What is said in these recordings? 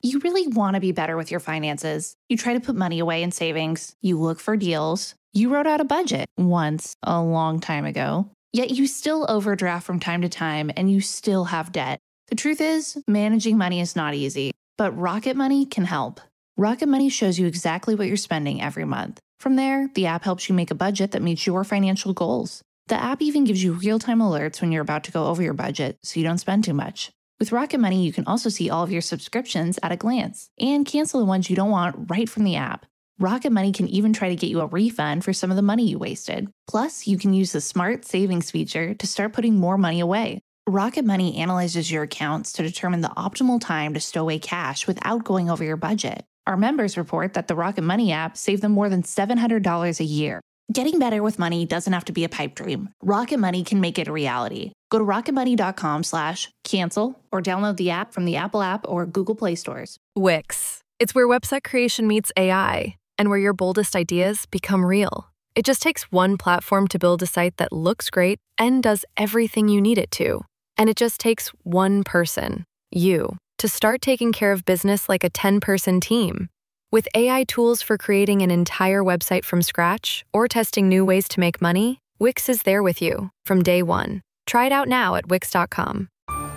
You really want to be better with your finances. You try to put money away in savings. You look for deals. You wrote out a budget once a long time ago. Yet you still overdraft from time to time and you still have debt. The truth is, managing money is not easy, but Rocket Money can help. Rocket Money shows you exactly what you're spending every month. From there, the app helps you make a budget that meets your financial goals. The app even gives you real-time alerts when you're about to go over your budget so you don't spend too much. With Rocket Money, you can also see all of your subscriptions at a glance and cancel the ones you don't want right from the app. Rocket Money can even try to get you a refund for some of the money you wasted. Plus, you can use the Smart Savings feature to start putting more money away. Rocket Money analyzes your accounts to determine the optimal time to stow away cash without going over your budget. Our members report that the Rocket Money app saved them more than $700 a year. Getting better with money doesn't have to be a pipe dream. Rocket Money can make it a reality. Go to rocketmoney.com/cancel or download the app from the Apple App or Google Play stores. Wix. It's where website creation meets AI and where your boldest ideas become real. It just takes one platform to build a site that looks great and does everything you need it to. And it just takes one person, you, to start taking care of business like a 10-person team. With AI tools for creating an entire website from scratch or testing new ways to make money, Wix is there with you from day one. Try it out now at Wix.com.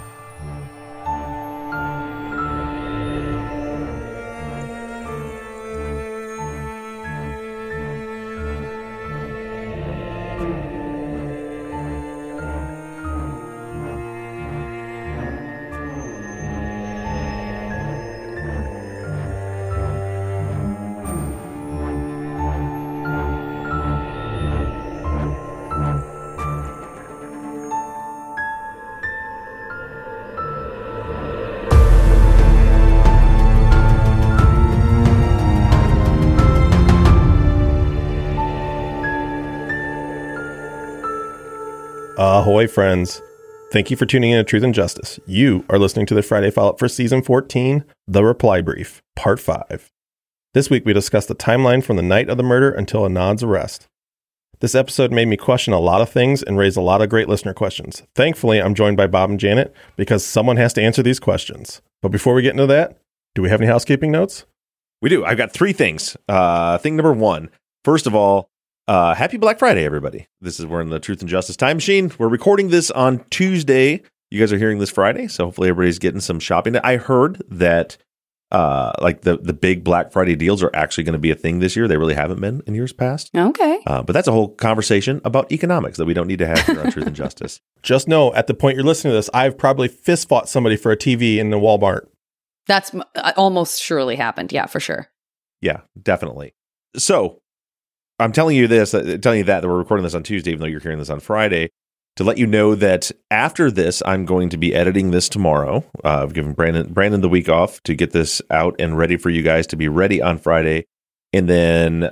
Ahoy, friends. Thank you for tuning in to Truth and Justice. You are listening to the Friday follow-up for Season 14, The Reply Brief, Part 5. This week, we discuss the timeline from the night of the murder until Anand's arrest. This episode made me question a lot of things and raised a lot of great listener questions. Thankfully, I'm joined by Bob and Janet because someone has to answer these questions. But before we get into that, do we have any housekeeping notes? We do. I've got three things. Thing number one, first of all, happy Black Friday, everybody. We're in the Truth and Justice Time Machine. We're recording this on Tuesday. You guys are hearing this Friday, so hopefully everybody's getting some shopping. I heard that like the big Black Friday deals are actually going to be a thing this year. They really haven't been in years past. Okay. But that's a whole conversation about economics that we don't need to have here on Truth and Justice. Just know, at the point you're listening to this, I've probably fist fought somebody for a TV in the Walmart. That's almost surely happened. Yeah, for sure. Yeah, definitely. So I'm telling you that we're recording this on Tuesday, even though you're hearing this on Friday, to let you know that after this, I'm going to be editing this tomorrow. I've given Brandon the week off to get this out and ready for you guys to be ready on Friday. And then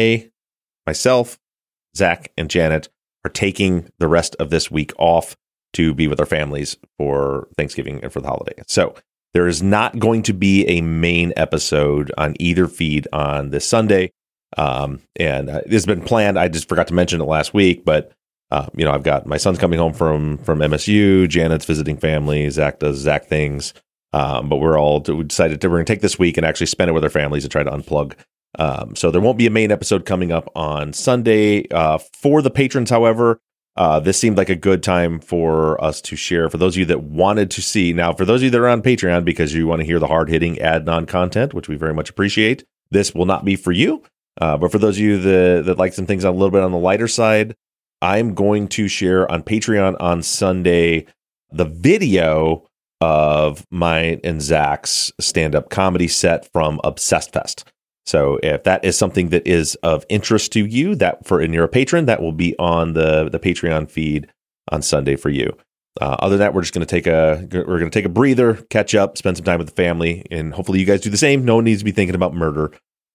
myself, Zach, and Janet are taking the rest of this week off to be with our families for Thanksgiving and for the holiday. So there is not going to be a main episode on either feed on this Sunday. And this has been planned. I just forgot to mention it last week, but I've got my son's coming home from MSU. Janet's visiting family. Zach does Zach things. But we decided we're going to take this week and actually spend it with our families and try to unplug. So there won't be a main episode coming up on Sunday. For the patrons, however, this seemed like a good time for us to share. For those of you that wanted to see, now for those of you that are on Patreon because you want to hear the hard-hitting ad-non content, which we very much appreciate, this will not be for you. But for those of you that like some things a little bit on the lighter side, I'm going to share on Patreon on Sunday the video of mine and Zach's stand-up comedy set from Obsessed Fest. So if that is something that is of interest to you, and you're a patron, that will be on the Patreon feed on Sunday for you. Other than that, we're just going to take a breather, catch up, spend some time with the family, and hopefully you guys do the same. No one needs to be thinking about murder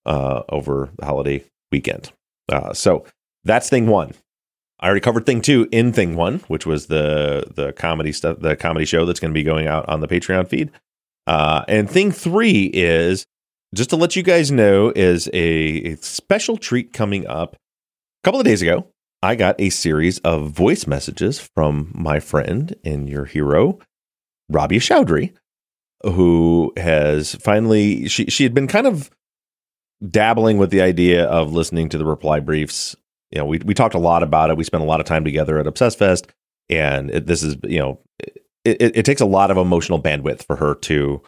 over the holiday weekend. So that's thing one. I already covered thing two in thing one, which was the comedy stuff, the comedy show that's going to be going out on the Patreon feed. And thing three is, just to let you guys know, is a special treat coming up. A couple of days ago, I got a series of voice messages from my friend and your hero, Rabia Chowdhury. who has finally, she had been kind of dabbling with the idea of listening to the reply briefs. You know, we talked a lot about it. We spent a lot of time together at Obsessed Fest, and this is, you know, it takes a lot of emotional bandwidth for her to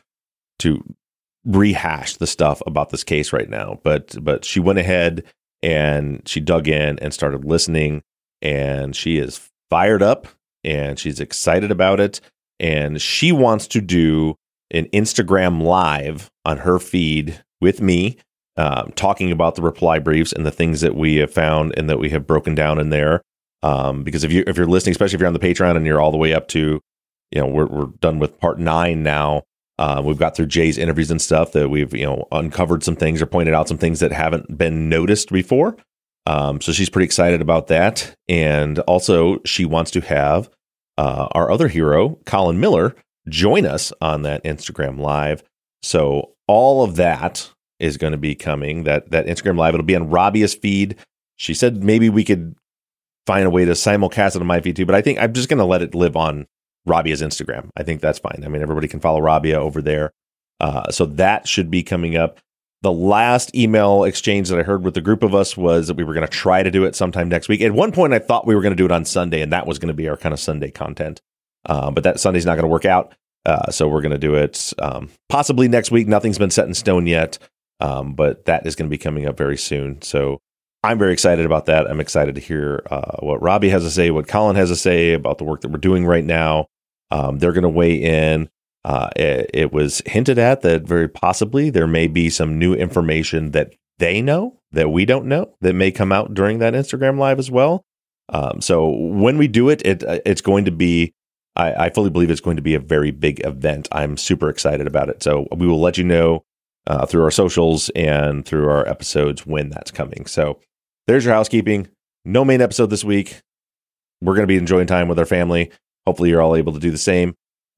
rehash the stuff about this case right now. But she went ahead and she dug in and started listening, and she is fired up and she's excited about it. And she wants to do an Instagram live on her feed with me, talking about the reply briefs and the things that we have found and that we have broken down in there. Because if you're listening, especially if you're on the Patreon and you're all the way up to, you know, we're done with part 9 now. We've got through Jay's interviews and stuff that we've, you know, uncovered some things or pointed out some things that haven't been noticed before. So she's pretty excited about that. And also she wants to have our other hero, Colin Miller, join us on that Instagram live. So all of that is going to be coming. That Instagram live, it'll be on Rabia's feed. She said maybe we could find a way to simulcast it on my feed too, but I think I'm just going to let it live on Rabia's Instagram. I think that's fine. I mean, everybody can follow Rabia over there. So that should be coming up. The last email exchange that I heard with the group of us was that we were going to try to do it sometime next week. At one point, I thought we were going to do it on Sunday, and that was going to be our kind of Sunday content. But that Sunday's not going to work out. So we're going to do it possibly next week. Nothing's been set in stone yet, but that is going to be coming up very soon. So I'm very excited about that. I'm excited to hear what Robbie has to say, what Colin has to say about the work that we're doing right now. They're going to weigh in. It was hinted at that very possibly there may be some new information that they know that we don't know that may come out during that Instagram live as well. So when we do it, it's going to be, I fully believe it's going to be a very big event. I'm super excited about it. So we will let you know through our socials and through our episodes when that's coming. So there's your housekeeping. No main episode this week. We're going to be enjoying time with our family. Hopefully you're all able to do the same.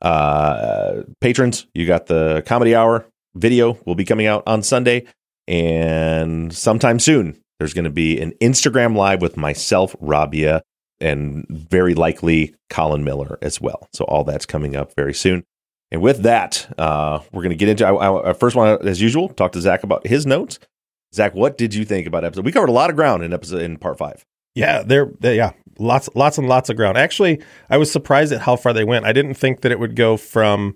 Patrons, you got the Comedy Hour video will be coming out on Sunday, and sometime soon there's going to be an Instagram live with myself, Rabia, and very likely Colin Miller as well. So all that's coming up very soon. And with that, we're going to get into, I first want to, as usual, talk to Zach about his notes. Zach, what did you think about episode? We covered a lot of ground in part 5. Yeah, lots and lots of ground. Actually, I was surprised at how far they went. I didn't think that it would go from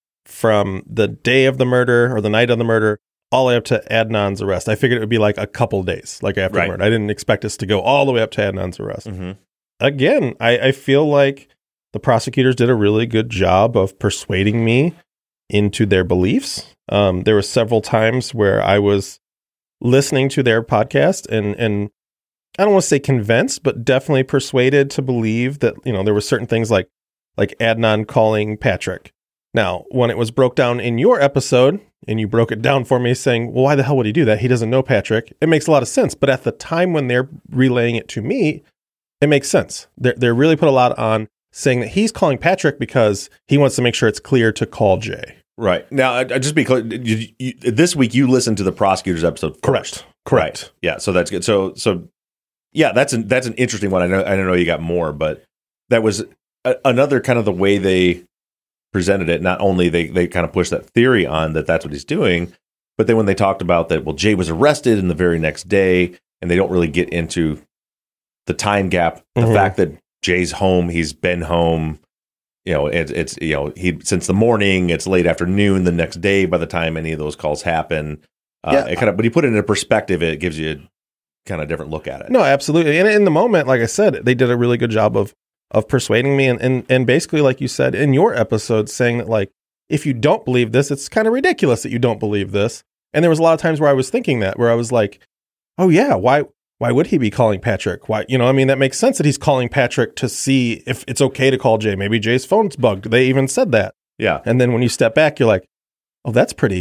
the day of the murder or the night of the murder all the way up to Adnan's arrest. I figured it would be like a couple days, like after the murder. I didn't expect us to go all the way up to Adnan's arrest. Mm-hmm. Again, I feel like the prosecutors did a really good job of persuading me into their beliefs. There were several times where I was listening to their podcast and I don't want to say convinced, but definitely persuaded to believe that, you know, there were certain things like Adnan calling Patrick. Now, when it was broke down in your episode and you broke it down for me saying, well, why the hell would he do that? He doesn't know Patrick. It makes a lot of sense. But at the time when they're relaying it to me, it makes sense. They're really put a lot on saying that he's calling Patrick because he wants to make sure it's clear to call Jay. Right. Now, just be clear, this week you listened to the prosecutor's episode first. Correct. Right. Yeah, so that's good. So yeah, that's an interesting one. I don't know you got more, but that was another kind of the way they presented it. Not only they kind of pushed that theory on that's what he's doing, but then when they talked about that, well, Jay was arrested in the very next day, and they don't really get into the time gap, the fact that Jay's home, he's been home, you know, it's you know, he since the morning, it's late afternoon the next day by the time any of those calls happen. But he put it into perspective, it gives you kind of different look at it. No, absolutely. And in the moment, like I said, they did a really good job of persuading me and basically, like you said in your episode, saying that, like, if you don't believe this, it's kind of ridiculous that you don't believe this. And there was a lot of times where I was thinking that, where I was like, oh yeah, why would he be calling Patrick? Why, you know, I mean, that makes sense that he's calling Patrick to see if it's okay to call Jay. Maybe Jay's phone's bugged. They even said that. Yeah. And then when you step back, you're like, oh, that's pretty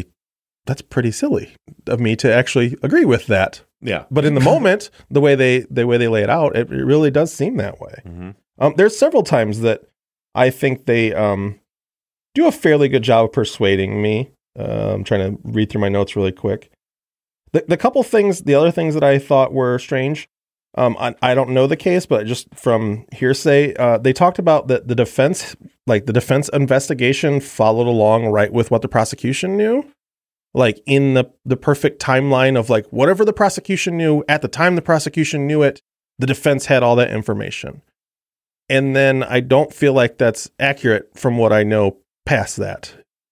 silly of me to actually agree with that. Yeah. But in the moment, the way they lay it out, it really does seem that way. Mm-hmm. There's several times that I think they do a fairly good job of persuading me. I'm trying to read through my notes really quick. The other things that I thought were strange I don't know the case, but just from hearsay, they talked about that the defense investigation followed along right with what the prosecution knew, like in the perfect timeline of like whatever the prosecution knew at the time the prosecution knew it, the defense had all that information. And then I don't feel like that's accurate from what I know past that.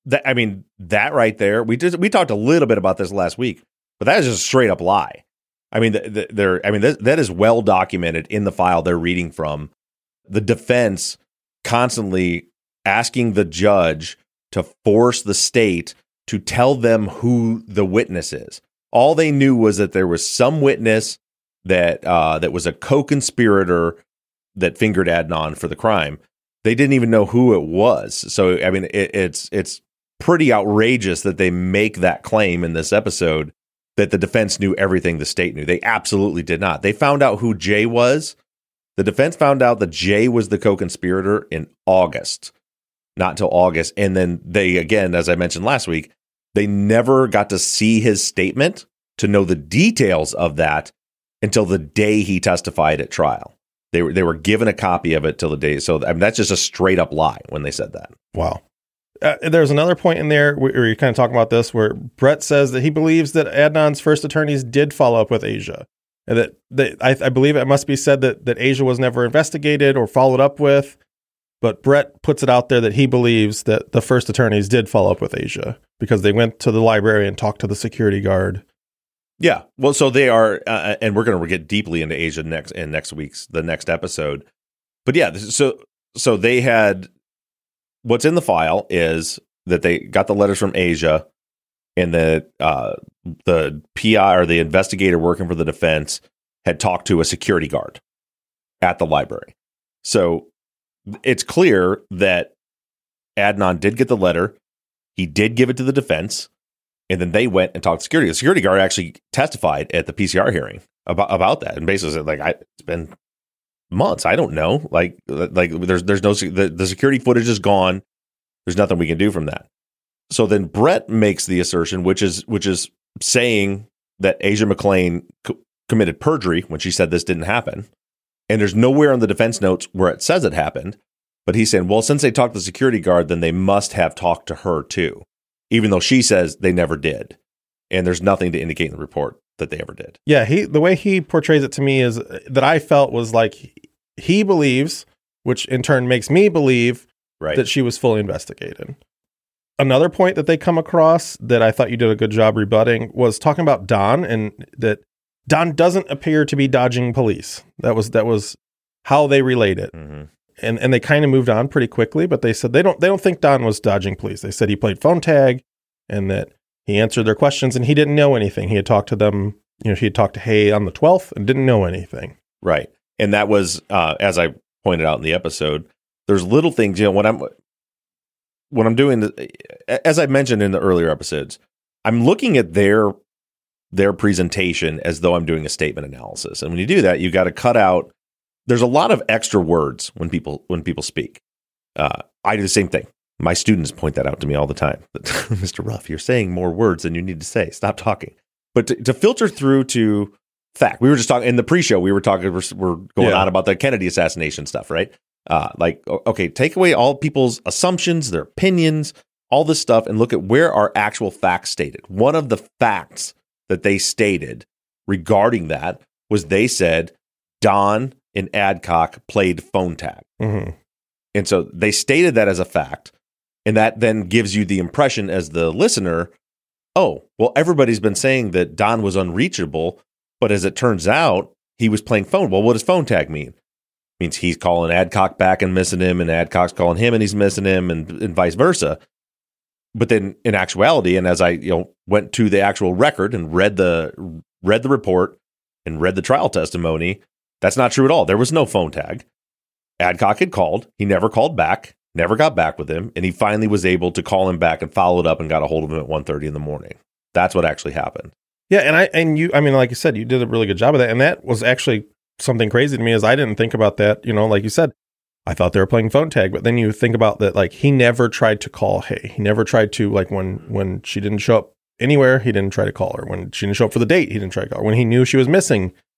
That right there, we talked a little bit about this last week, but that is just a straight up lie. I mean, that is well documented in the file they're reading from. The defense constantly asking the judge to force the state to tell them who the witness is. All they knew was that there was some witness that was a co-conspirator that fingered Adnan for the crime. They didn't even know who it was. So, I mean, it's pretty outrageous that they make that claim in this episode that the defense knew everything the state knew. They absolutely did not. They found out who Jay was. The defense found out that Jay was the co-conspirator in August, not until August. And then they, again, as I mentioned last week, they never got to see his statement to know the details of that until the day he testified at trial. They were given a copy of it till the day. So that's just a straight up lie when they said that. Wow. There's another point in there where you're kind of talking about this, where Brett says that he believes that Adnan's first attorneys did follow up with Asia. And that I believe it must be said that Asia was never investigated or followed up with. But Brett puts it out there that he believes that the first attorneys did follow up with Asia because they went to the library and talked to the security guard. Yeah. Well, so they are, and we're going to get deeply into Asia the next episode. But yeah, so they had, what's in the file is that they got the letters from Asia, and that the PI or the investigator working for the defense had talked to a security guard at the library. So it's clear that Adnan did get the letter. He did give it to the defense, and then they went and talked to security. The security guard actually testified at the PCR hearing about that, and basically said, like, it's been months. I don't know. Like there's no, the security footage is gone. There's nothing we can do from that. So then Brett makes the assertion, which is saying that Asia McClain committed perjury when she said this didn't happen. And there's nowhere in the defense notes where it says it happened. But he's saying, well, since they talked to the security guard, then they must have talked to her too, even though she says they never did. And there's nothing to indicate in the report that they ever did. Yeah, the way he portrays it to me is that I felt was like he believes, which in turn makes me believe that she was fully investigated. Another point that they come across that I thought you did a good job rebutting was talking about Don, and that Don doesn't appear to be dodging police. That was how they relate it. Mm-hmm. And they kind of moved on pretty quickly, but they said they don't think Don was dodging police. They said he played phone tag and that he answered their questions and he didn't know anything. He had talked to them, he had talked to Hay on the 12th and didn't know anything. Right. And that was, as I pointed out in the episode, there's little things, when I'm doing, as I mentioned in the earlier episodes, I'm looking at their presentation as though I'm doing a statement analysis. And when you do that, you got to cut out. There's a lot of extra words when people speak. I do the same thing. My students point that out to me all the time. Mr. Ruff, you're saying more words than you need to say. Stop talking. But to filter through to fact, we were just talking in the pre-show. We're going on about the Kennedy assassination stuff, right? Okay, take away all people's assumptions, their opinions, all this stuff, and look at where are actual facts stated. One of the facts that they stated regarding that was they said Don and Adcock played phone tag. Mm-hmm. And so they stated that as a fact. And that then gives you the impression as the listener, oh, well, everybody's been saying that Don was unreachable, but as it turns out, he was playing phone. Well, what does phone tag mean? It means he's calling Adcock back and missing him, and Adcock's calling him and he's missing him, and vice versa. But then in actuality, and as I went to the actual record and read the report and read the trial testimony, that's not true at all. There was no phone tag. Adcock had called. He never called back, never got back with him, and he finally was able to call him back and followed up and got a hold of him at 1:30 in the morning. That's what actually happened. Yeah, like you said, you did a really good job of that, and that was actually something crazy to me, is I didn't think about that. Like you said, I thought they were playing phone tag, but then you think about that, like he never tried to call Hay. He never tried to, like when she didn't show up anywhere, he didn't try to call her. When she didn't show up for the date, he didn't try to call her. When he knew she was missing,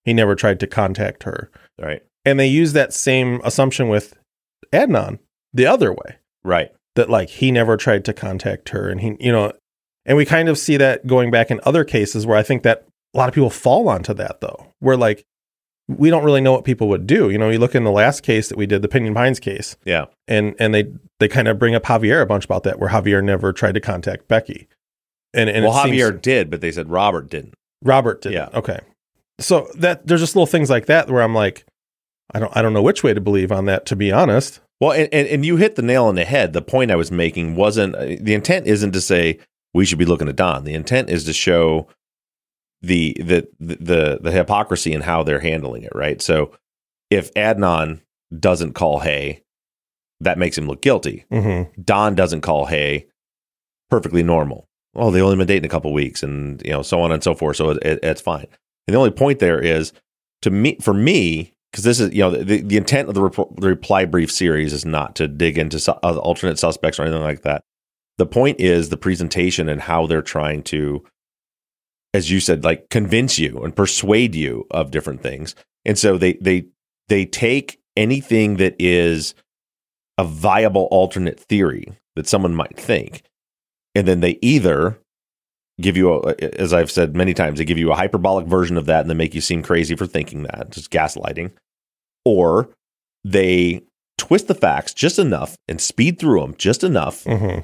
he never tried to contact her. Right. And they use that same assumption with Adnan the other way. Right. That like he never tried to contact her, and he, you know, and we kind of see that going back in other cases where I think that a lot of people fall onto that though, where like we don't really know what people would do. You know, you look in the last case that we did, the Pinion Pines case. Yeah. And they kind of bring up Javier a bunch about that, where Javier never tried to contact Becky. And well, Javier did, but they said Robert didn't. Robert didn't. Yeah. Okay. So that there's just little things like that where I'm like, I don't know which way to believe on that, to be honest. Well, and you hit the nail on the head. The point I was making wasn't, the intent isn't to say we should be looking at Don. The intent is to show the hypocrisy in how they're handling it, right? So if Adnan doesn't call Hay, that makes him look guilty. Mm-hmm. Don doesn't call Hay, perfectly normal. Oh, they only been dating a couple weeks, and you know, so on and so forth. So it's fine. And the only point there is for me, because this is, you know, the intent of the reply brief series is not to dig into alternate suspects or anything like that. The point is the presentation and how they're trying to, as you said, like convince you and persuade you of different things. And so they take anything that is a viable alternate theory that someone might think, and then they either give you, as I've said many times, they give you a hyperbolic version of that and then make you seem crazy for thinking that, just gaslighting, or they twist the facts just enough and speed through them just enough Mm-hmm.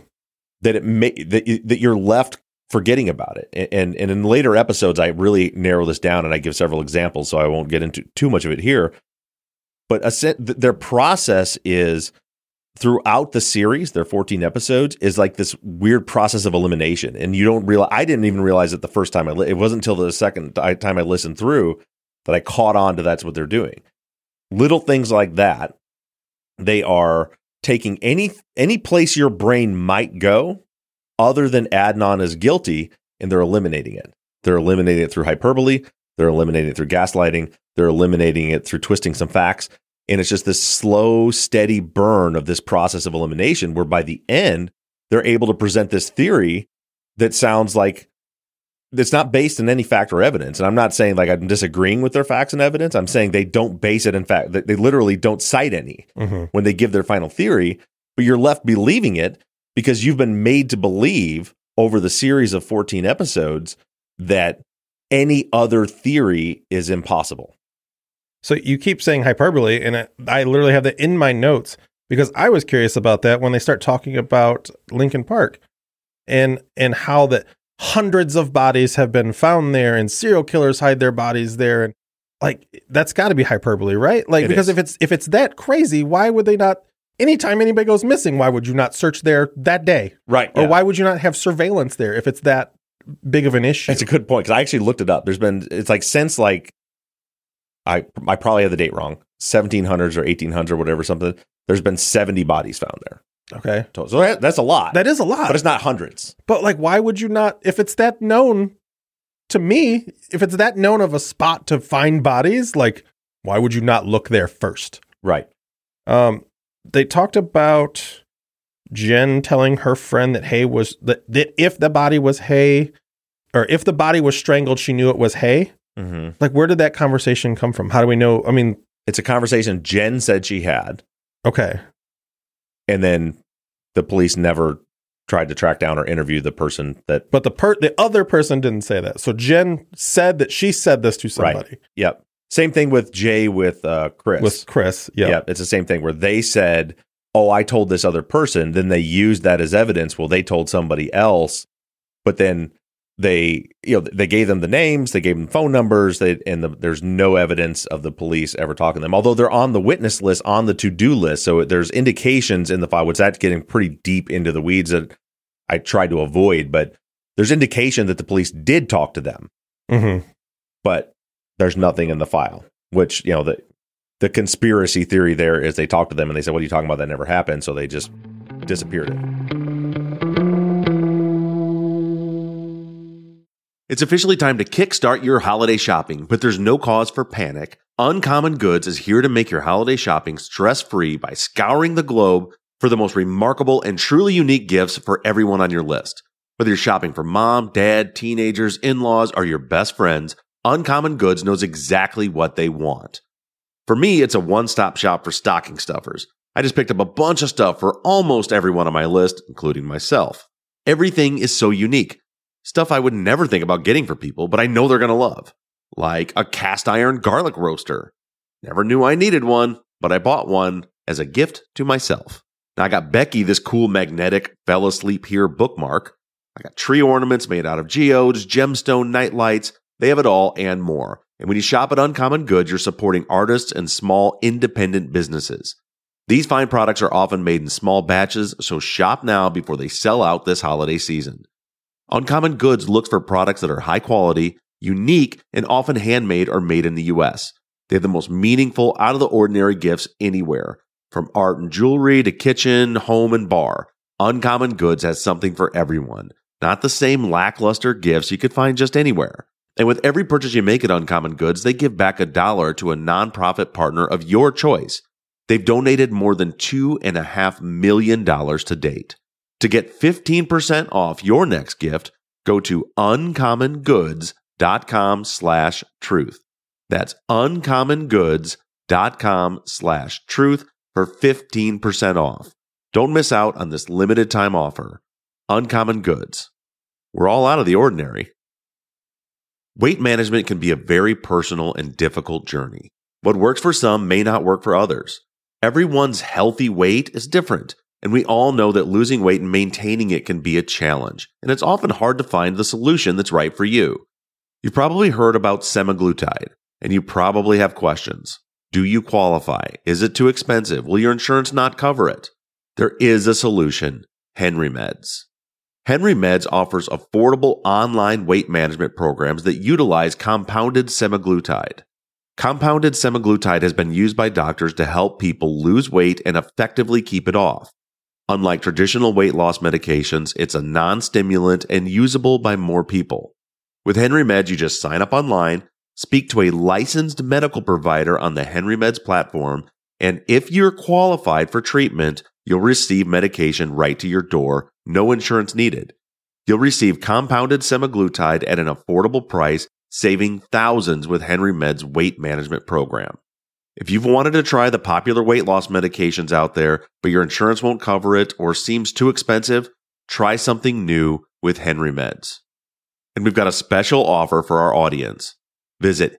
that you're left forgetting about it. And in later episodes, I really narrow this down and I give several examples, so I won't get into too much of it here. But their process is, throughout the series, their 14 episodes, is like this weird process of elimination. And you don't realize, I didn't even realize it the first time. It wasn't until the second time I listened through that I caught on to that's what they're doing. Little things like that. They are taking any place your brain might go other than Adnan is guilty, and they're eliminating it. They're eliminating it through hyperbole. They're eliminating it through gaslighting. They're eliminating it through twisting some facts. And it's just this slow, steady burn of this process of elimination where by the end, they're able to present this theory that sounds like it's not based in any fact or evidence. And I'm not saying like I'm disagreeing with their facts and evidence. I'm saying they don't base it in fact. They literally don't cite any when they give their final theory, but you're left believing it because you've been made to believe over the series of 14 episodes that any other theory is impossible. So you keep saying hyperbole, and I literally have that in my notes because I was curious about that when they start talking about Lincoln Park and how that hundreds of bodies have been found there and serial killers hide their bodies there. And like, that's got to be hyperbole, right? Like, because if it's that crazy, why would they not, anytime anybody goes missing, why would you not search there that day? Right. Or why would you not have surveillance there if it's that big of an issue? That's a good point, because I actually looked it up. It's like since like, I probably have the date wrong, 1700s or 1800s, whatever, something. There's been 70 bodies found there. Okay. So that's a lot. That is a lot. But it's not hundreds. But like, why would you not, if it's that known, to me, if it's that known of a spot to find bodies, like, why would you not look there first? Right. They talked about Jen telling her friend that Hay was, that if the body was Hay, or if the body was strangled, she knew it was Hay. Mm-hmm. Like, where did that conversation come from? How do we know? I mean, it's a conversation Jen said she had. Okay. And then the police never tried to track down or interview the person that. But the other person didn't say that. So Jen said that she said this to somebody. Right. Yep. Same thing with Jay with Chris. With Chris. Yeah. Yep. It's the same thing where they said, "Oh, I told this other person." Then they used that as evidence. Well, they told somebody else, but then they gave them the names, they gave them phone numbers, there's no evidence of the police ever talking to them. Although they're on the witness list, on the to-do list, so there's indications in the file, which that's getting pretty deep into the weeds that I tried to avoid, but there's indication that the police did talk to them. Mm-hmm. But there's nothing in the file, which, the conspiracy theory there is they talked to them and they said, "What are you talking about? That never happened." So they just disappeared it. It's officially time to kickstart your holiday shopping, but there's no cause for panic. Uncommon Goods is here to make your holiday shopping stress-free by scouring the globe for the most remarkable and truly unique gifts for everyone on your list. Whether you're shopping for mom, dad, teenagers, in-laws, or your best friends, Uncommon Goods knows exactly what they want. For me, it's a one-stop shop for stocking stuffers. I just picked up a bunch of stuff for almost everyone on my list, including myself. Everything is so unique. Stuff I would never think about getting for people, but I know they're going to love. Like a cast iron garlic roaster. Never knew I needed one, but I bought one as a gift to myself. Now I got Becky this cool magnetic Fell Asleep Here bookmark. I got tree ornaments made out of geodes, gemstone night lights. They have it all and more. And when you shop at Uncommon Goods, you're supporting artists and small independent businesses. These fine products are often made in small batches, so shop now before they sell out this holiday season. Uncommon Goods looks for products that are high quality, unique, and often handmade or made in the U.S. They have the most meaningful, out-of-the-ordinary gifts anywhere. From art and jewelry to kitchen, home, and bar, Uncommon Goods has something for everyone. Not the same lackluster gifts you could find just anywhere. And with every purchase you make at Uncommon Goods, they give back $1 to a nonprofit partner of your choice. They've donated more than $2.5 million to date. To get 15% off your next gift, go to uncommongoods.com/truth. That's uncommongoods.com/truth for 15% off. Don't miss out on this limited time offer. Uncommon Goods. We're all out of the ordinary. Weight management can be a very personal and difficult journey. What works for some may not work for others. Everyone's healthy weight is different, and we all know that losing weight and maintaining it can be a challenge, and it's often hard to find the solution that's right for you. You've probably heard about semaglutide, and you probably have questions. Do you qualify? Is it too expensive? Will your insurance not cover it? There is a solution: Henry Meds. Henry Meds offers affordable online weight management programs that utilize compounded semaglutide. Compounded semaglutide has been used by doctors to help people lose weight and effectively keep it off. Unlike traditional weight loss medications, it's a non-stimulant and usable by more people. With Henry Meds, you just sign up online, speak to a licensed medical provider on the Henry Meds platform, and if you're qualified for treatment, you'll receive medication right to your door, no insurance needed. You'll receive compounded semaglutide at an affordable price, saving thousands with Henry Meds' weight management program. If you've wanted to try the popular weight loss medications out there, but your insurance won't cover it or seems too expensive, try something new with Henry Meds. And we've got a special offer for our audience. Visit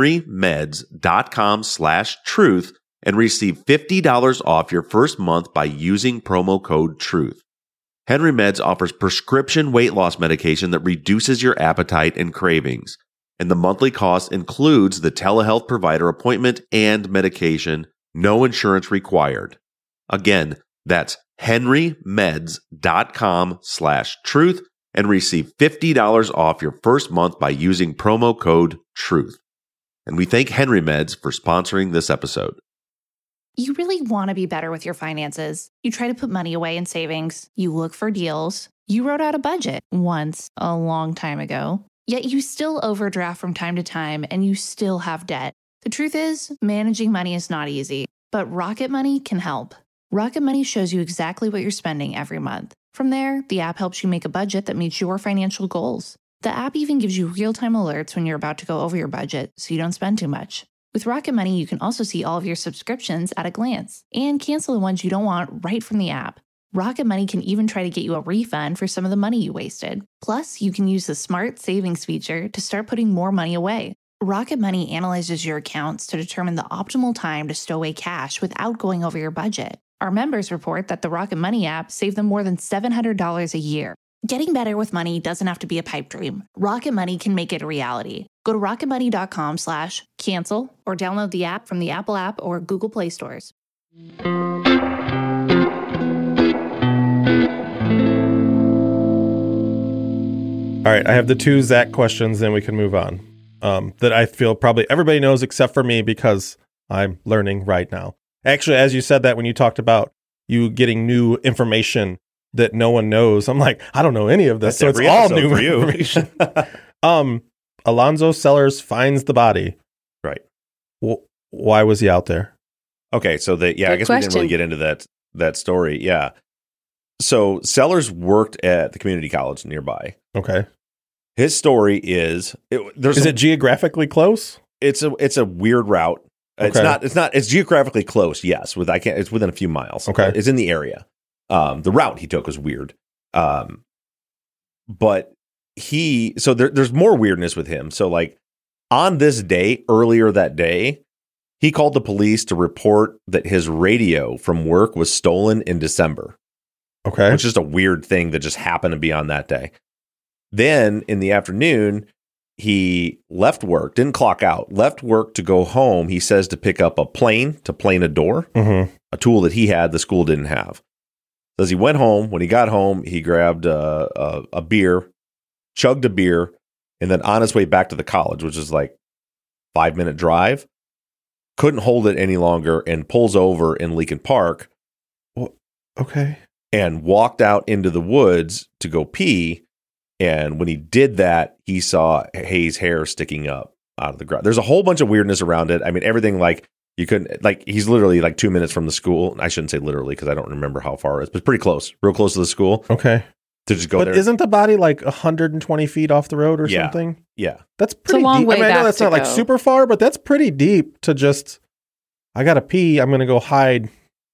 henrymeds.com/truth and receive $50 off your first month by using promo code TRUTH. Henry Meds offers prescription weight loss medication that reduces your appetite and cravings, and the monthly cost includes the telehealth provider appointment and medication, no insurance required. Again, that's henrymeds.com/truth and receive $50 off your first month by using promo code TRUTH. And we thank Henry Meds for sponsoring this episode. You really want to be better with your finances. You try to put money away in savings. You look for deals. You wrote out a budget once a long time ago. Yet you still overdraft from time to time and you still have debt. The truth is, managing money is not easy, but Rocket Money can help. Rocket Money shows you exactly what you're spending every month. From there, the app helps you make a budget that meets your financial goals. The app even gives you real-time alerts when you're about to go over your budget so you don't spend too much. With Rocket Money, you can also see all of your subscriptions at a glance and cancel the ones you don't want right from the app. Rocket Money can even try to get you a refund for some of the money you wasted. Plus, you can use the Smart Savings feature to start putting more money away. Rocket Money analyzes your accounts to determine the optimal time to stow away cash without going over your budget. Our members report that the Rocket Money app saved them more than $700 a year. Getting better with money doesn't have to be a pipe dream. Rocket Money can make it a reality. Go to rocketmoney.com/cancel or download the app from the Apple app or Google Play stores. All right, I have the two Zach questions, then we can move on. That I feel probably everybody knows except for me because I'm learning right now. Actually, as you said that when you talked about you getting new information that no one knows, I'm like, I don't know any of this, That's so it's all new for you. information. Alonzo Sellers finds the body. Right. Why was he out there? Okay, so I guess we didn't really get into that story. Yeah. So Sellers worked at the community college nearby. Okay. His story is Is it geographically close? It's a weird route. Okay. It's geographically close. Yes, it's within a few miles. Okay. It's in the area. The route he took was weird. But there's more weirdness with him. So like on this day, earlier that day, he called the police to report that his radio from work was stolen in December. Okay. Which is just a weird thing that just happened to be on that day. Then in the afternoon, he left work, didn't clock out, left work to go home. He says to pick up a plane to plane a door, a tool that he had, the school didn't have. Says he went home. When he got home, he grabbed a beer, chugged a beer, and then on his way back to the college, which is like 5-minute drive, couldn't hold it any longer and pulls over in Lincoln Park. Okay. And walked out into the woods to go pee. And when he did that, he saw Hayes' hair sticking up out of the ground. There's a whole bunch of weirdness around it. I mean, everything like you couldn't, like he's literally like 2 minutes from the school. I shouldn't say literally because I don't remember how far it is, but pretty close, real close to the school. Okay. To just go but there. Isn't the body like 120 feet off the road or something? Yeah. That's pretty a long deep. way I mean, I know back that's to not like go. super far, but that's pretty deep to just, I got to pee. I'm going to go hide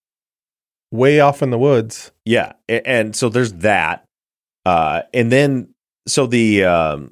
way off in the woods. Yeah. And so there's that. And then, so the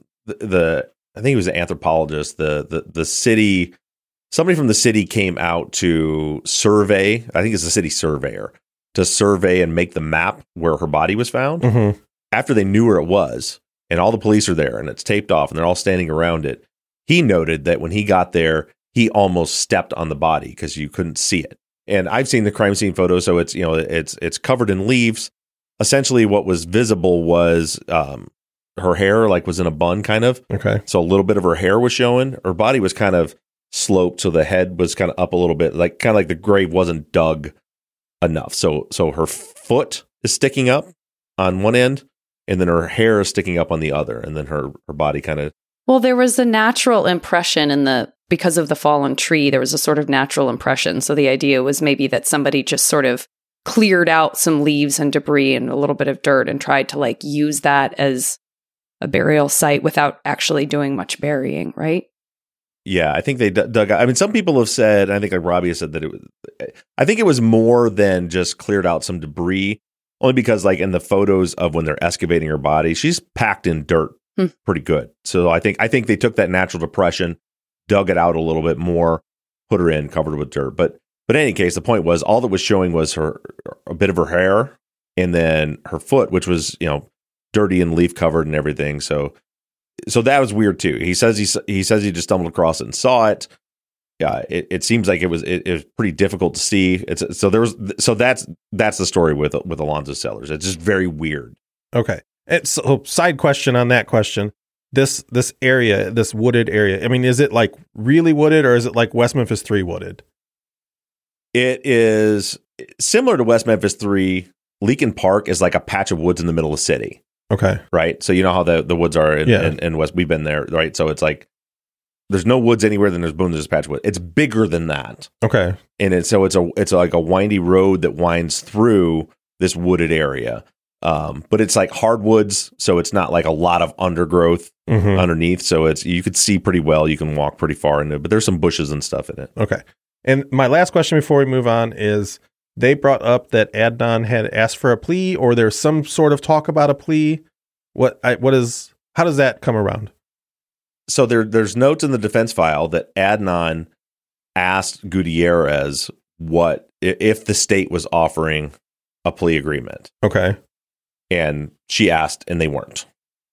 I think he was an anthropologist, the city, somebody from the city came out to survey, I think it's a city surveyor, to survey and make the map where her body was found. Mm-hmm. After they knew where it was, and all the police are there, and it's taped off, and they're all standing around it, he noted that when he got there, he almost stepped on the body because you couldn't see it. And I've seen the crime scene photo, so it's it's covered in leaves. Essentially, what was visible was her hair, like was in a bun, kind of. Okay. So a little bit of her hair was showing. Her body was kind of sloped, so the head was kind of up a little bit, like kind of like the grave wasn't dug enough. So her foot is sticking up on one end, and then her hair is sticking up on the other, and then her body kind of. Well, there was a natural impression because of the fallen tree, there was a sort of natural impression. So the idea was maybe that somebody just sort of cleared out some leaves and debris and a little bit of dirt and tried to like use that as a burial site without actually doing much burying, right? Yeah, I think they dug out. I mean, some people have said, I think like Robbie has said that I think it was more than just cleared out some debris, only because like in the photos of when they're excavating her body, she's packed in dirt pretty good. So I think they took that natural depression, dug it out a little bit more, put her in, covered with dirt. But in any case, the point was all that was showing was a bit of her hair and then her foot, which was, dirty and leaf covered and everything. So that was weird too. He says he just stumbled across it and saw it. Yeah, it seems like it was pretty difficult to see. That's the story with Alonzo Sellers. It's just very weird. Okay. And so side question on that question. This area, this wooded area, I mean, is it like really wooded or is it like West Memphis 3 wooded? It is similar to West Memphis 3. Lincoln Park is like a patch of woods in the middle of the city. Okay. Right. So you know how the woods are in West. We've been there. Right. So it's like there's no woods anywhere. Then there's boom. There's a patch of wood. It's bigger than that. Okay. And it's like a windy road that winds through this wooded area. But it's like hardwoods. So it's not like a lot of undergrowth underneath. So you could see pretty well. You can walk pretty far into it, but there's some bushes and stuff in it. Okay. And my last question before we move on is, they brought up that Adnan had asked for a plea, or there's some sort of talk about a plea. How does that come around? So there's notes in the defense file that Adnan asked Gutierrez what if the state was offering a plea agreement. Okay. And she asked, and they weren't.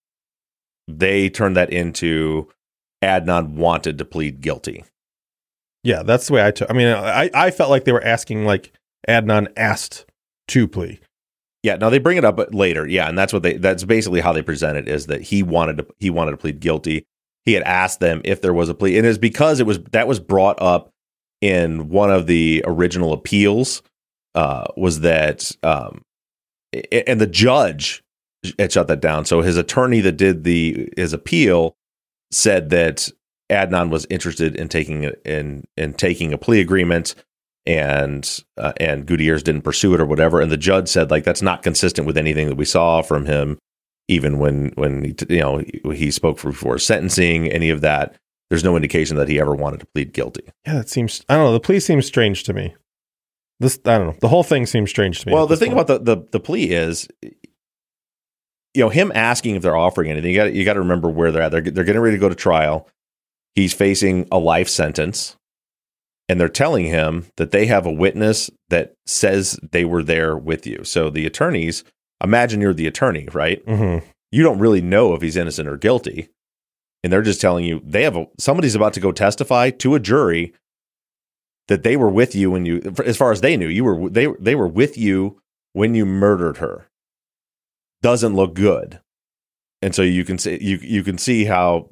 They turned that into Adnan wanted to plead guilty. Yeah, that's the way I took. I mean, I felt like they were asking like Adnan asked to plea. Yeah, no, they bring it up later. Yeah, and that's basically how they present it, is that he wanted to plead guilty. He had asked them if there was a plea, and it's because that was brought up in one of the original appeals. Was that and the judge had shut that down. So his attorney that did his appeal said that Adnan was interested in taking a plea agreement. And Gutierrez didn't pursue it or whatever. And the judge said, like, that's not consistent with anything that we saw from him. even when he spoke before sentencing, any of that. There's no indication that he ever wanted to plead guilty. Yeah, that seems, I don't know, the plea seems strange to me. I don't know, the whole thing seems strange to me. Well, the thing about the plea is, him asking if they're offering anything, you got to remember where they're at. They're getting ready to go to trial. He's facing a life sentence, and they're telling him that they have a witness that says they were there with you. So the attorneys, imagine you're the attorney, right? Mm-hmm. You don't really know if he's innocent or guilty. And they're just telling you somebody's about to go testify to a jury that they were with you when you, as far as they knew, they were with you when you murdered her. Doesn't look good. And so you can see how,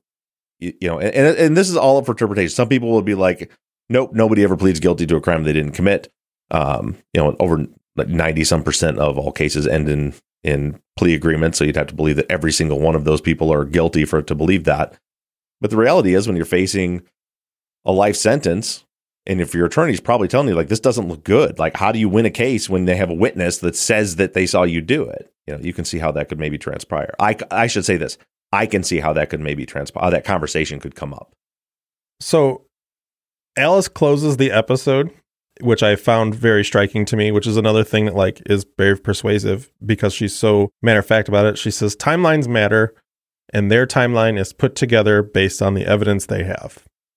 and this is all up for interpretation. Some people will be like, nope, nobody ever pleads guilty to a crime they didn't commit. Over 90% of all cases end in plea agreements. So you'd have to believe that every single one of those people are guilty for it to believe that. But the reality is, when you're facing a life sentence, and if your attorney's probably telling you, like, this doesn't look good, like, how do you win a case when they have a witness that says that they saw you do it? You can see how that could maybe transpire. I should say this. I can see how that could maybe transpire, how that conversation could come up. So Alice closes the episode, which I found very striking to me, which is another thing that, like, is very persuasive because she's so matter of fact about it. She says timelines matter, and their timeline is put together based on the evidence they have.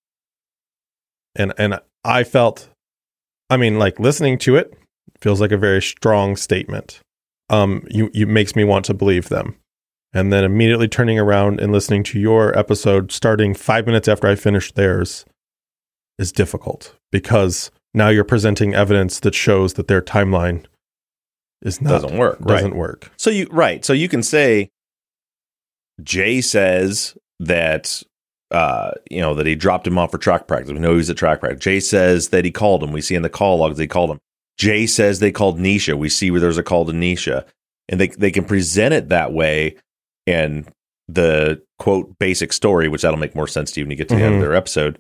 And I felt, listening to it feels like a very strong statement. You makes me want to believe them. And then immediately turning around and listening to your episode starting 5 minutes after I finished theirs is difficult, because now you're presenting evidence that shows that their timeline doesn't work. So you can say Jay says that that he dropped him off for track practice. We know he was at track practice. Jay says that he called him. We see in the call logs they called him. Jay says they called Nisha. We see where there's a call to Nisha, and they can present it that way. And the quote basic story, which that'll make more sense to you when you get to the end of their episode.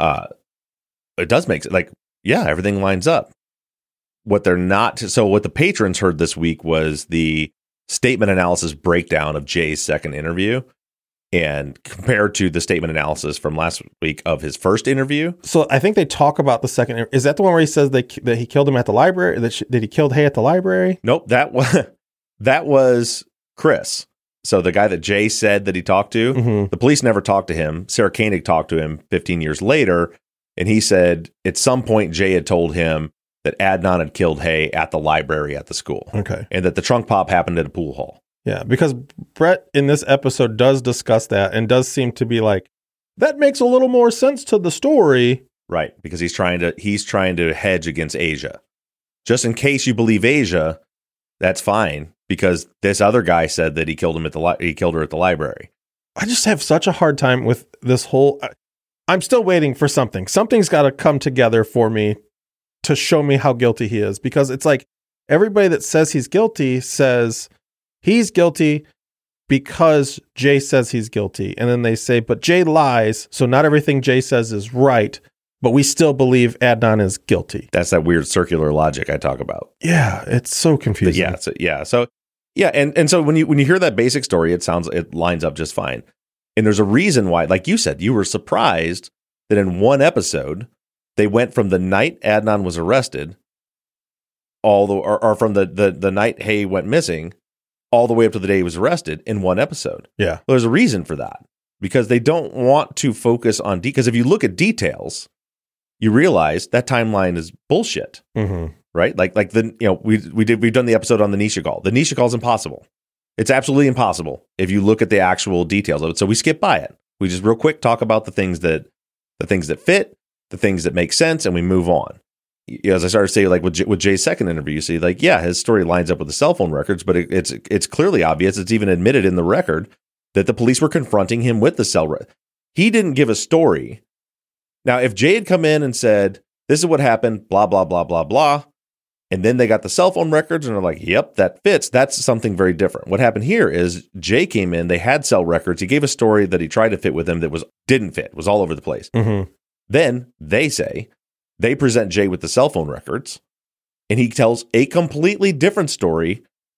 It does make it everything lines up. What they're not. So what the patrons heard this week was the statement analysis breakdown of Jay's second interview, and compared to the statement analysis from last week of his first interview. So I think they talk about the second. Is that the one where he says that he killed him at the library? That he killed Hay at the library? Nope. That was Chris. So the guy that Jay said that he talked to, the police never talked to him. Sarah Koenig talked to him 15 years later, and he said at some point Jay had told him that Adnan had killed Hay at the library at the school. Okay. And that the trunk pop happened at a pool hall. Yeah, because Brett in this episode does discuss that and does seem to be like, that makes a little more sense to the story. Right, because he's trying to hedge against Asia. Just in case you believe Asia, that's fine, because this other guy said that he killed her at the library. I just have such a hard time with this whole. I'm still waiting for something. Something's got to come together for me to show me how guilty he is, because it's like everybody that says he's guilty says he's guilty because Jay says he's guilty. And then they say, but Jay lies, so not everything Jay says is right, but we still believe Adnan is guilty. That's that weird circular logic I talk about. Yeah, it's so confusing. And so when you hear that basic story, it lines up just fine. And there's a reason why, like you said, you were surprised that in one episode they went from the night Adnan was arrested, or from the night Hay went missing, all the way up to the day he was arrested in one episode. Yeah. Well, there's a reason for that, because they don't want to focus on because if you look at details, you realize that timeline is bullshit. Right? Like we've done the episode on the Nisha call. The Nisha call is impossible. It's absolutely impossible if you look at the actual details of it. So we skip by it. We just real quick talk about the things that fit, the things that make sense, and we move on. As I started to say, like with Jay's second interview, you see, like, yeah, his story lines up with the cell phone records, but it's clearly obvious. It's even admitted in the record that the police were confronting him with the cell record. He didn't give a story. Now, if Jay had come in and said, this is what happened, blah, blah, blah, blah, blah, and then they got the cell phone records and they're like, yep, that fits. That's something very different. What happened here is Jay came in, they had cell records. He gave a story that he tried to fit with them that didn't fit, was all over the place. Then they present Jay with the cell phone records, and he tells a completely different story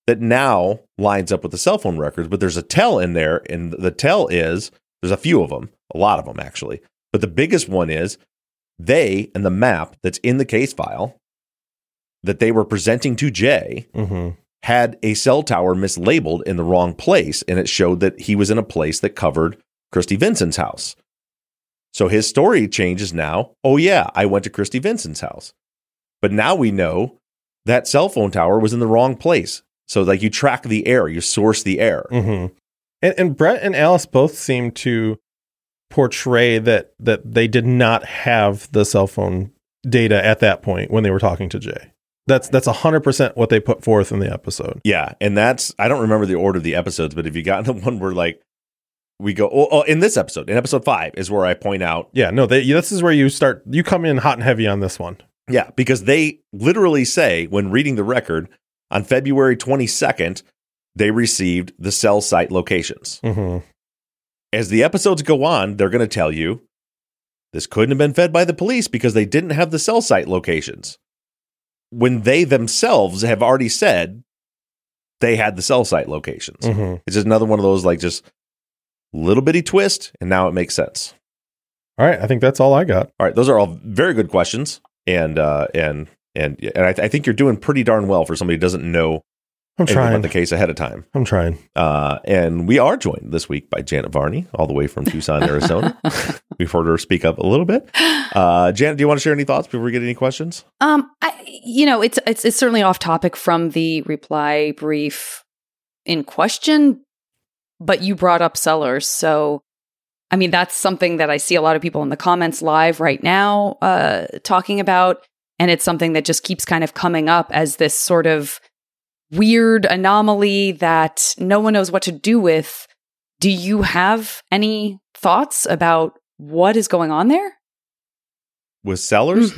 that now lines up with the cell phone records, but there's a tell in there. And the tell is, there's a few of them, a lot of them actually. But the biggest one is they and the map that's in the case file that they were presenting to Jay had a cell tower mislabeled in the wrong place. And it showed that he was in a place that covered Christy Vincent's house. So his story changes now. Oh yeah, I went to Christy Vincent's house. But now we know that cell phone tower was in the wrong place. So like you track the error, you source the error. And Brett and Alice both seem to portray that they did not have the cell phone data at that point when they were talking to Jay. That's 100% what they put forth in the episode. Yeah, and that's, I don't remember the order of the episodes, but if you got in the one where like we go, in this episode, in episode 5 is where I point out. Yeah, no, this is where you come in hot and heavy on this one. Yeah, because they literally say when reading the record on February 22nd, they received the cell site locations. As the episodes go on, they're going to tell you this couldn't have been fed by the police because they didn't have the cell site locations. When they themselves have already said they had the cell site locations. It's just another one of those, like, just little bitty twist, and now it makes sense. All right, I think that's all I got. All right, those are all very good questions, and I think you're doing pretty darn well for somebody who doesn't know about the case ahead of time. I'm trying. And we are joined this week by Janet Varney, all the way from Tucson, Arizona. We've heard her speak up a little bit. Janet, do you want to share any thoughts before we get any questions? It's certainly off topic from the reply brief in question, but you brought up Sellers. So, I mean, that's something that I see a lot of people in the comments live right now talking about. And it's something that just keeps kind of coming up as this sort of weird anomaly that no one knows what to do with. Do you have any thoughts about what is going on there? With Sellers?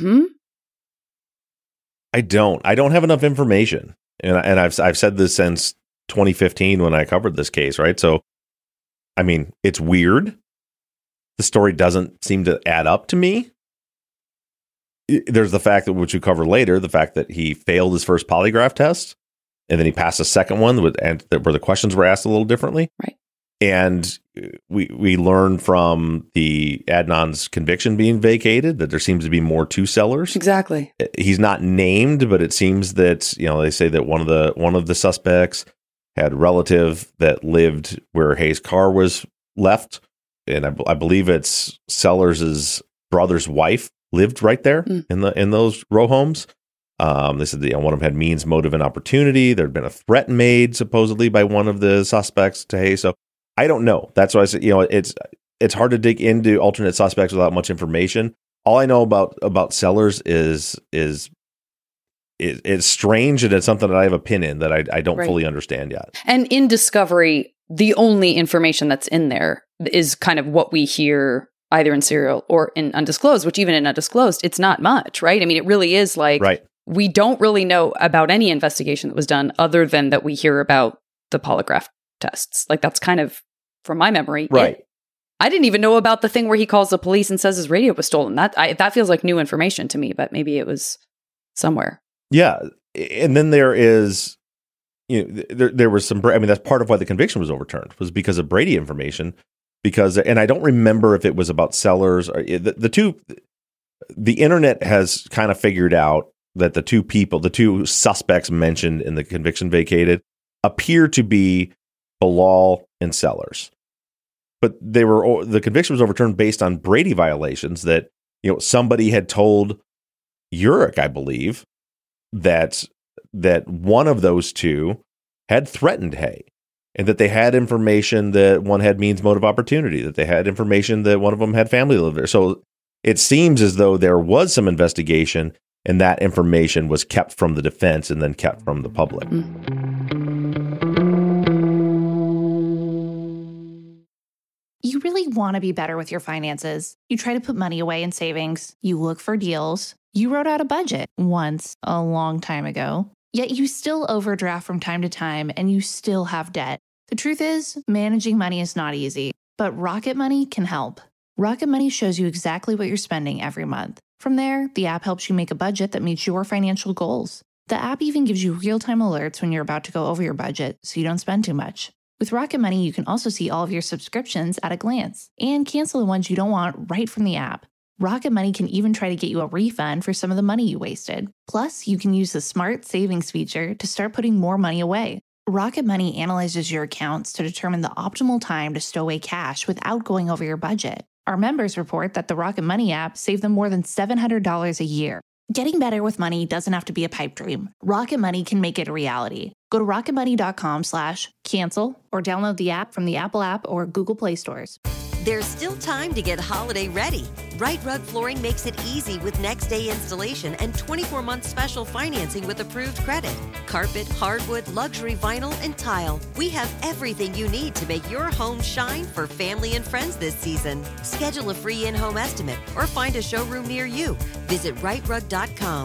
I don't have enough information. And I've said this since 2015 when I covered this case, right? So, I mean, it's weird. The story doesn't seem to add up to me. There's the fact that, which we cover later, the fact that he failed his first polygraph test, and then he passed a second one where the questions were asked a little differently. Right. And we learned from the Adnan's conviction being vacated that there seems to be more to Sellers. Exactly. He's not named, but it seems that, they say that one of the suspects had a relative that lived where Hayes' car was left, and I believe it's Sellers' brother's wife lived right there in those row homes. They said that one of them had means, motive, and opportunity. There had been a threat made supposedly by one of the suspects to Hayes. So I don't know. That's why I said, it's hard to dig into alternate suspects without much information. All I know about Sellers is strange, and it's something that I have a pin in that I don't fully understand yet. And in discovery, the only information that's in there is kind of what we hear either in serial or in undisclosed, which even in undisclosed, it's not much, right? I mean, it really is like, we don't really know about any investigation that was done other than that we hear about the polygraph tests. Like, that's kind of, from my memory, right. I didn't even know about the thing where he calls the police and says his radio was stolen. That feels like new information to me, but maybe it was somewhere. Yeah. And then there is, there was some, I mean, that's part of why the conviction was overturned, was because of Brady information. And I don't remember if it was about Sellers or the internet has kind of figured out that the two suspects mentioned in the conviction vacated appear to be Bilal and Sellers. But the conviction was overturned based on Brady violations that, somebody had told Urich, I believe, that one of those two had threatened Hay, and that they had information that one had means, motive, opportunity, that they had information that one of them had family live there. So it seems as though there was some investigation, and that information was kept from the defense and then kept from the public. You really want to be better with your finances. You try to put money away in savings. You look for deals. You wrote out a budget once a long time ago. Yet you still overdraft from time to time and you still have debt. The truth is, managing money is not easy, but Rocket Money can help. Rocket Money shows you exactly what you're spending every month. From there, the app helps you make a budget that meets your financial goals. The app even gives you real-time alerts when you're about to go over your budget, so you don't spend too much. With Rocket Money, you can also see all of your subscriptions at a glance and cancel the ones you don't want right from the app. Rocket Money can even try to get you a refund for some of the money you wasted. Plus, you can use the Smart Savings feature to start putting more money away. Rocket Money analyzes your accounts to determine the optimal time to stow away cash without going over your budget. Our members report that the Rocket Money app saved them more than $700 a year. Getting better with money doesn't have to be a pipe dream. Rocket Money can make it a reality. Go to rocketmoney.com/cancel or download the app from the Apple App or Google Play stores. There's still time to get holiday ready. Right Rug Flooring makes it easy with next day installation and 24-month special financing with approved credit. Carpet, hardwood, luxury vinyl, and tile. We have everything you need to make your home shine for family and friends this season. Schedule a free in-home estimate or find a showroom near you. Visit rightrug.com,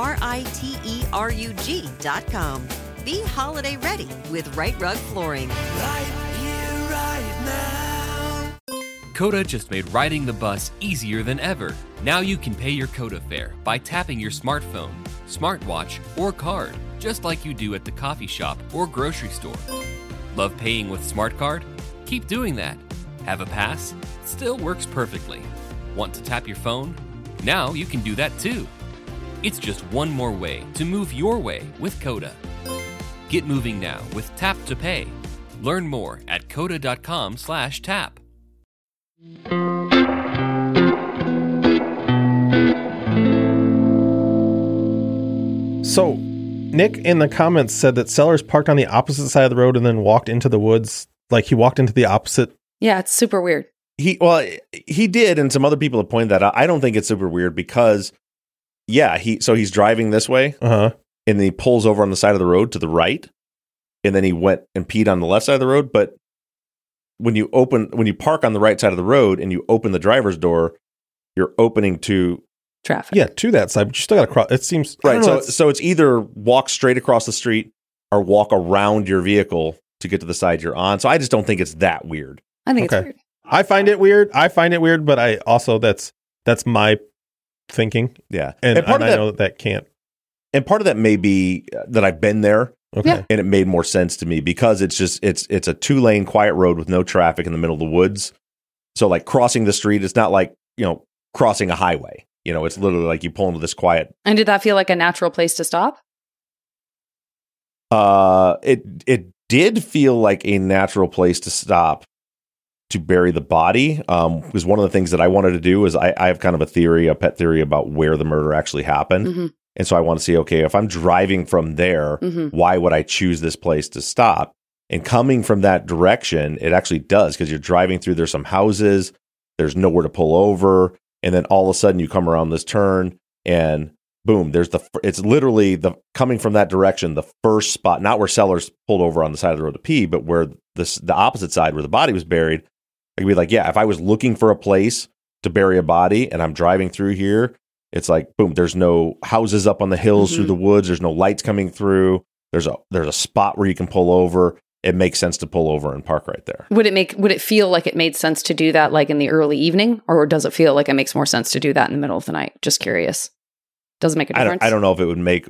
RITERUG.com. Be holiday ready with Right Rug Flooring. Right here, right now. Coda just made riding the bus easier than ever. Now you can pay your Coda fare by tapping your smartphone, smartwatch, or card, just like you do at the coffee shop or grocery store. Love paying with Smart Card? Keep doing that. Have a pass? Still works perfectly. Want to tap your phone? Now you can do that too. It's just one more way to move your way with Coda. Get moving now with Tap to Pay. Learn more at coda.com/tap. So, Nick in the comments said that Sellers parked on the opposite side of the road and then walked into the woods. Like he walked into the opposite. Yeah, it's super weird. He did, and some other people have pointed that out. I don't think it's super weird because, he's driving this way, and then he pulls over on the side of the road to the right, and then he went and peed on the left side of the road. But when you park on the right side of the road and you open the driver's door, you're opening to traffic. Yeah, to that side, but you still got to cross. It seems right. So it's either walk straight across the street or walk around your vehicle to get to the side you're on. So I just don't think it's that weird. I think it's weird. I find it weird, but I also that's my thinking. Yeah, and I know that can't. And part of that may be that I've been there. Okay. Yeah. And it made more sense to me because it's a 2-lane quiet road with no traffic in the middle of the woods. So like crossing the street, it's not like, crossing a highway. It's literally like you pull into this quiet. And did that feel like a natural place to stop? It did feel like a natural place to stop to bury the body. Because one of the things that I wanted to do is I have kind of a pet theory about where the murder actually happened. Mm-hmm. And so I want to see, okay, if I'm driving from there, why would I choose this place to stop? And coming from that direction, it actually does, because you're driving through, there's some houses, there's nowhere to pull over. And then all of a sudden you come around this turn and boom, it's literally coming from that direction, the first spot, not where Sellers pulled over on the side of the road to pee, but where the opposite side where the body was buried. I could be like, yeah, if I was looking for a place to bury a body and I'm driving through here, it's like, boom, there's no houses up on the hills through the woods. There's no lights coming through. There's a spot where you can pull over. It makes sense to pull over and park right there. Would it feel like it made sense to do that like in the early evening? Or does it feel like it makes more sense to do that in the middle of the night? Just curious. Does it make a difference? I don't know if it would make,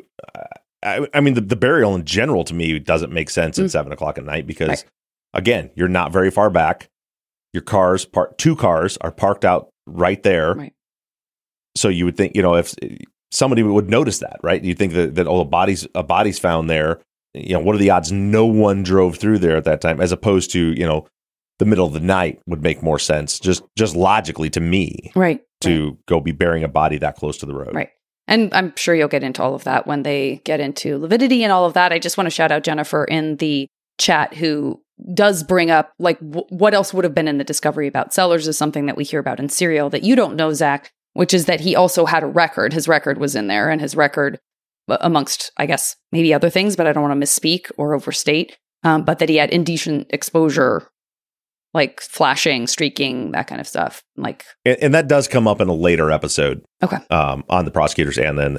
I mean, the burial in general to me doesn't make sense at 7 o'clock at night because, again, you're not very far back. Your two cars are parked out right there. Right. So you would think, if somebody would notice that, right? You think that a body's found there. What are the odds no one drove through there at that time, as opposed to, the middle of the night would make more sense, just logically to me, right? To go be burying a body that close to the road, right? And I'm sure you'll get into all of that when they get into Lividity and all of that. I just want to shout out Jennifer in the chat who does bring up like what else would have been in the discovery about Sellers is something that we hear about in Serial that you don't know, Zach, which is that he also had a record. His record was in there, and his record, amongst, I guess, maybe other things, but I don't want to misspeak or overstate, but that he had indecent exposure, like flashing, streaking, that kind of stuff. Like, and that does come up in a later episode. Okay. On the prosecutors and then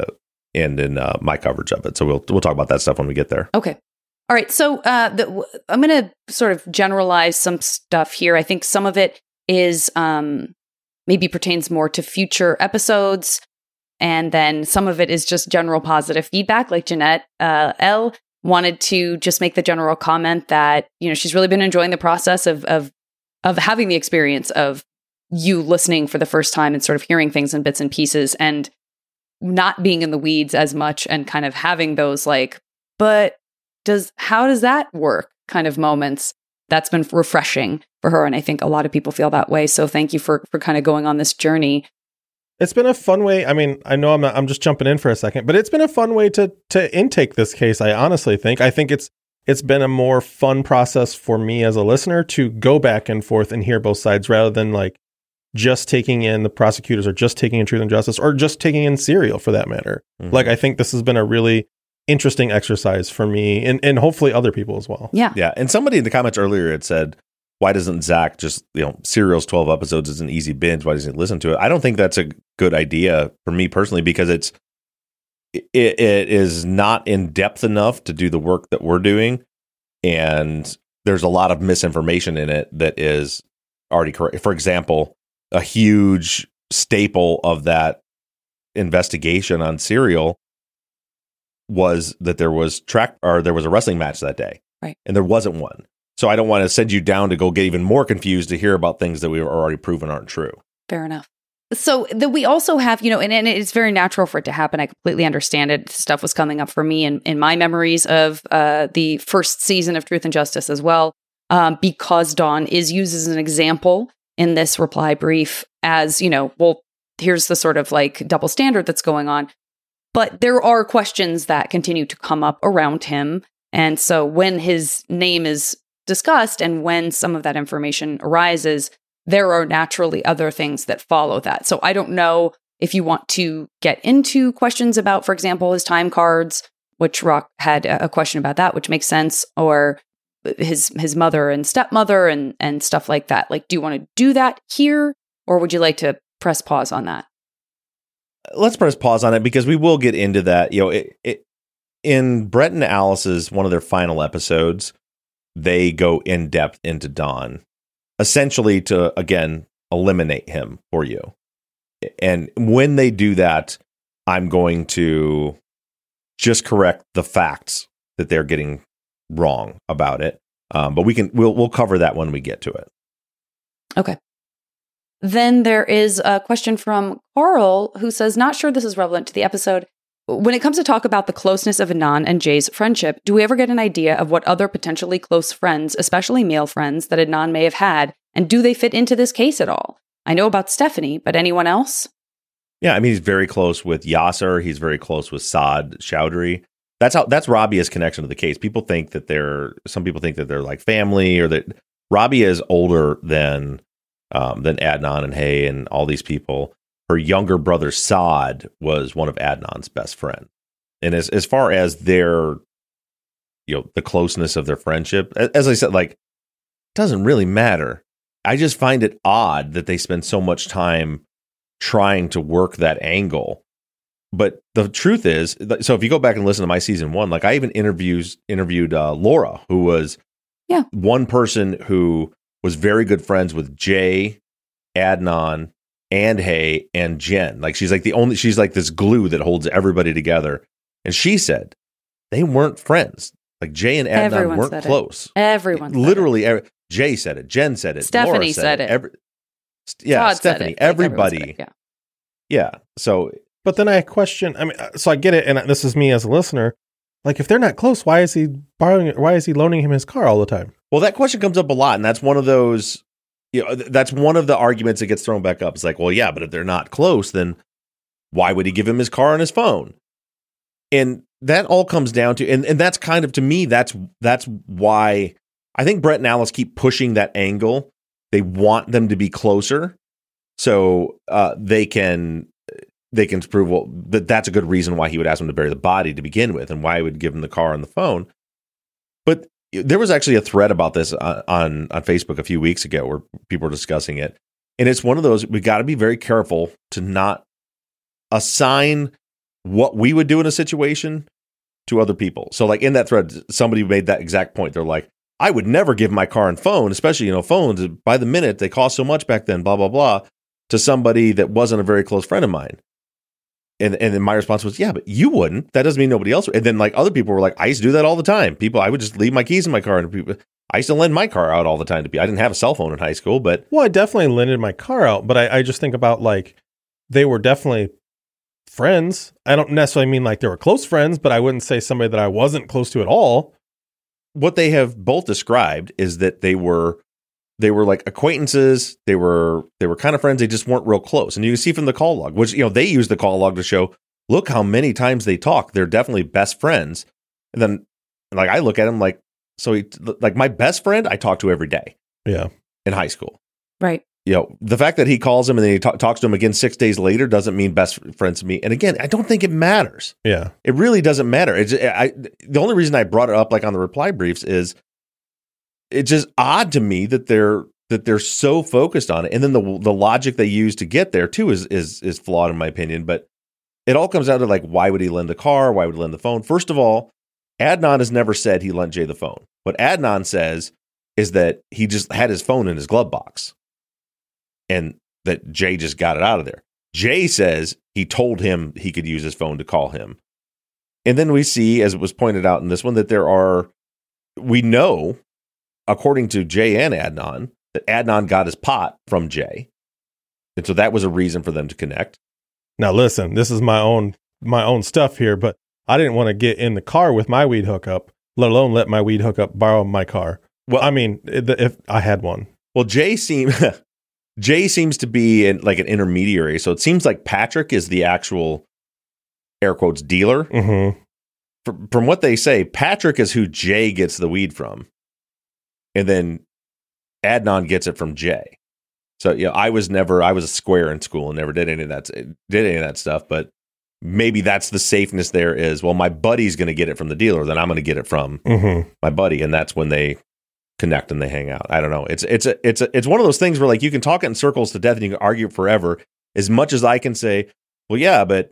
in my coverage of it. So we'll talk about that stuff when we get there. Okay. All right. So I'm going to sort of generalize some stuff here. I think some of it is maybe pertains more to future episodes. And then some of it is just general positive feedback, like Jeanette L. wanted to just make the general comment that, she's really been enjoying the process of having the experience of you listening for the first time and sort of hearing things in bits and pieces and not being in the weeds as much and kind of having those but how does that work kind of moments. That's been refreshing for her. And I think a lot of people feel that way. So thank you for kind of going on this journey. It's been a fun way. I mean, I know I'm just jumping in for a second, but it's been a fun way to intake this case. I honestly think it's been a more fun process for me as a listener to go back and forth and hear both sides rather than just taking in the prosecutors or just taking in Truth and Justice or just taking in Serial for that matter. Mm-hmm. I think this has been a really interesting exercise for me and hopefully other people as well. Yeah. Yeah. And somebody in the comments earlier had said, why doesn't Zach just, Serial's 12 episodes is an easy binge. Why doesn't he listen to it? I don't think that's a good idea for me personally, because it is not in depth enough to do the work that we're doing. And there's a lot of misinformation in it that is already correct. For example, a huge staple of that investigation on Serial was that there was a wrestling match that day. Right. And there wasn't one. So I don't want to send you down to go get even more confused to hear about things that we were already proven aren't true. Fair enough. So we also have, and it's very natural for it to happen. I completely understand it. Stuff was coming up for me in my memories of the first season of Truth and Justice as well, because Dawn is used as an example in this reply brief as, here's the sort of double standard that's going on. But there are questions that continue to come up around him. And so when his name is discussed and when some of that information arises, there are naturally other things that follow that. So I don't know if you want to get into questions about, for example, his time cards, which Rock had a question about that, which makes sense, or his mother and stepmother and stuff like that. Do you want to do that here, or would you like to press pause on that? Let's press pause on it because we will get into that. In Brett and Alice's one of their final episodes, they go in depth into Don, essentially to, again, eliminate him for you. And when they do that, I'm going to just correct the facts that they're getting wrong about it. But we'll cover that when we get to it. Okay. Then there is a question from Carl who says, not sure this is relevant to the episode. When it comes to talk about the closeness of Adnan and Jay's friendship, do we ever get an idea of what other potentially close friends, especially male friends, that Adnan may have had? And do they fit into this case at all? I know about Stephanie, but anyone else? Yeah, I mean, he's very close with Yasser. He's very close with Saad Chowdhury. That's Rabia's connection to the case. Some people think that they're like family, or that Rabia is older than Adnan and Hay and all these people. Her younger brother Saad was one of Adnan's best friends. And as far as their, the closeness of their friendship, as I said, it doesn't really matter. I just find it odd that they spend so much time trying to work that angle. But the truth is, so if you go back and listen to my season 1, I even interviewed Laura, who was one person who was very good friends with Jay, Adnan, and Hay, and Jen. She's she's this glue that holds everybody together. And she said they weren't friends. Jay and Adnan weren't close. Everyone literally. Jay said it. Jen said it. Stephanie Laura said it. Stephanie. Said it. Everybody. Yeah. So, but then I question. I mean, so I get it, and this is me as a listener. If they're not close, why is he loaning him his car all the time? Well, that question comes up a lot, and that's one of those. That's one of the arguments that gets thrown back up. It's well, yeah, but if they're not close, then why would he give him his car and his phone? And that all comes down to, and that's kind of, to me, that's why I think Brett and Alice keep pushing that angle. They want them to be closer, so they can prove that's a good reason why he would ask him to bury the body to begin with, and why he would give him the car and the phone. But there was actually a thread about this on Facebook a few weeks ago where people were discussing it. And it's one of those, we got to be very careful to not assign what we would do in a situation to other people. So in that thread, somebody made that exact point. They're like, I would never give my car and phone, especially, phones by the minute, they cost so much back then, blah, blah, blah, to somebody that wasn't a very close friend of mine. And then my response was, yeah, but you wouldn't. That doesn't mean nobody else would. And then like other people were like, I used to do that all the time. I would just leave my keys in my car, and people, I used to lend my car out all the time to people. I didn't have a cell phone in high school, but Well, I definitely lended my car out, but I just think about like they were definitely friends. I don't necessarily mean like they were close friends, but I wouldn't say somebody that I wasn't close to at all. what they have both described is that they were like acquaintances. They were kind of friends. They just weren't real close. And you can see from the call log, which, they use the call log to show, look how many times they talk. They're definitely best friends. And then like I look at him like, so like my best friend I talk to every day. Yeah. In high school. Right. The fact that he calls him and then he talks to him again 6 days later doesn't mean best friends to me. And again, I don't think it matters. Yeah. It really doesn't matter. The only reason I brought it up like on the reply briefs is it's just odd to me that they're so focused on it. And then the logic they use to get there too is flawed in my opinion. But it all comes down to like, why would he lend a car? Why would he lend the phone? First of all, Adnan has never said he lent Jay the phone. What Adnan says is that he just had his phone in his glove box and that Jay just got it out of there. Jay says he told him he could use his phone to call him. And then we see, as it was pointed out in this one, that we know, according to Jay and Adnan, that Adnan got his pot from Jay. And so that was a reason for them to connect. Now, listen, this is my own stuff here, but I didn't want to get in the car with my weed hookup, let alone let my weed hookup borrow my car. Well, I mean, if I had one. Well, Jay seems to be like an intermediary. So it seems like Patrick is the actual, air quotes, dealer. Mm-hmm. From what they say, Patrick is who Jay gets the weed from. And then Adnan gets it from Jay. So, I was a square in school and never did any of that stuff. But maybe that's the safeness there is, well, my buddy's going to get it from the dealer, then I'm going to get it from my buddy. And that's when they connect and they hang out. I don't know. It's one of those things where like you can talk it in circles to death and you can argue forever. As much as I can say, well, yeah, but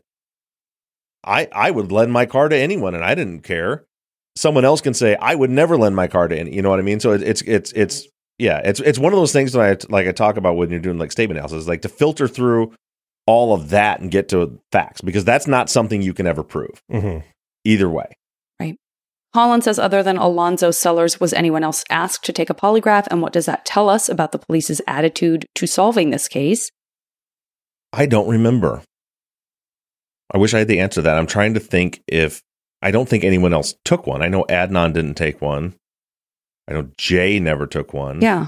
I would lend my car to anyone and I didn't care. Someone else can say, I would never lend my car to any, you know what I mean? So it's one of those things that I talk about when you're doing like statement analysis, like to filter through all of that and get to facts, because that's not something you can ever prove either way. Right. Holland says, other than Alonzo Sellers, was anyone else asked to take a polygraph? And what does that tell us about the police's attitude to solving this case? I don't remember. I wish I had the answer to that. I'm trying to think I don't think anyone else took one. I know Adnan didn't take one. I know Jay never took one. Yeah.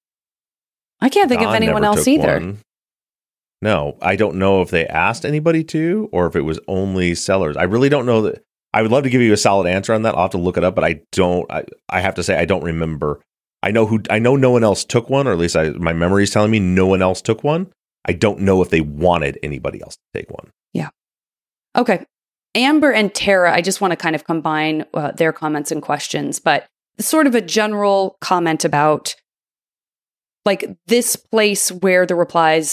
I can't think of anyone else either. One. No, I don't know if they asked anybody to, or if it was only Sellers. I really don't know that. I would love to give you a solid answer on that. I'll have to look it up, but I don't. I have to say I don't remember. I know no one else took one, or at least my memory is telling me no one else took one. I don't know if they wanted anybody else to take one. Yeah. Okay. Amber and Tara, I just want to kind of combine their comments and questions, but sort of a general comment about like this place where the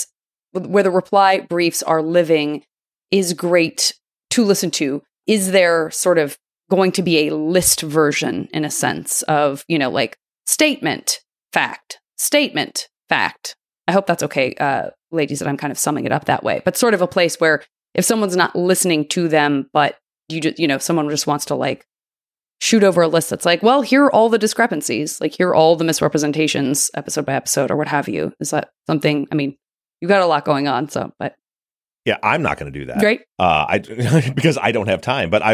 reply briefs are living is great to listen to. Is there sort of going to be a list version in a sense of, like statement, fact, statement, fact? I hope that's okay, ladies, that I'm kind of summing it up that way. But sort of a place where if someone's not listening to them, but you just, someone just wants to like shoot over a list that's like, well, here are all the discrepancies, like here are all the misrepresentations episode by episode or what have you. Is that something? I mean, you've got a lot going on, so, but. Yeah, I'm not going to do that. Great. Because I don't have time. But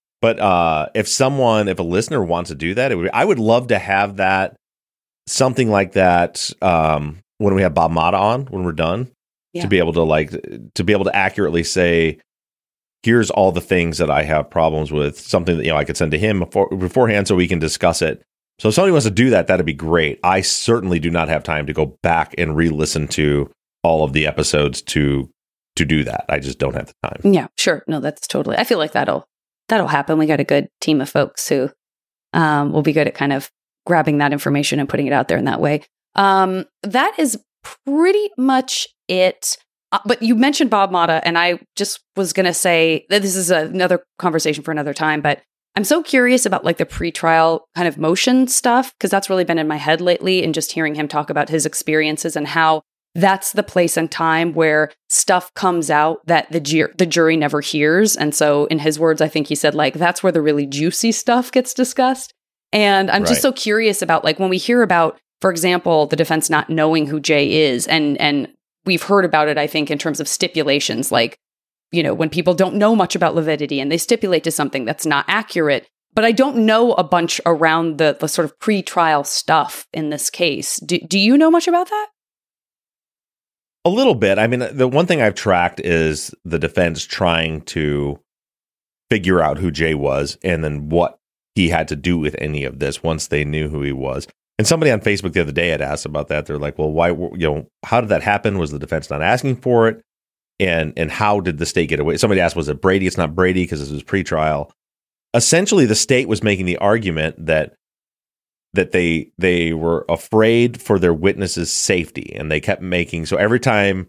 if a listener wants to do that, I would love to have that, something like that, when we have Bob Mata on, when we're done, to be able to accurately say, here's all the things that I have problems with, something that, I could send to him beforehand so we can discuss it. So if somebody wants to do that, that'd be great. I certainly do not have time to go back and re-listen to all of the episodes to do that. I just don't have the time. Yeah, sure. No, that's totally. I feel like that'll happen. We got a good team of folks who will be good at kind of grabbing that information and putting it out there in that way. That is pretty much it. But you mentioned Bob Mata, and I just was going to say that this is another conversation for another time, but I'm so curious about like the pretrial kind of motion stuff, because that's really been in my head lately, and just hearing him talk about his experiences and how that's the place and time where stuff comes out that the jury never hears. And so in his words, I think he said, like, that's where the really juicy stuff gets discussed. And I'm just so curious about, like, when we hear about, for example, the defense not knowing who Jay is, and we've heard about it, I think, in terms of stipulations, like, you know, when people don't know much about lividity and they stipulate to something that's not accurate. But I don't know a bunch around the sort of pre-trial stuff in this case. Do you know much about that? A little bit. I mean, the one thing I've tracked is the defense trying to figure out who Jay was and then what he had to do with any of this once they knew who he was. And somebody on Facebook the other day had asked about that. They're like, well, why, you know, how did that happen? Was the defense not asking for it? And how did the state get away? Somebody asked, was it Brady? It's not Brady because this was pre-trial. Essentially, the state was making the argument that they were afraid for their witnesses' safety, and they kept making so every time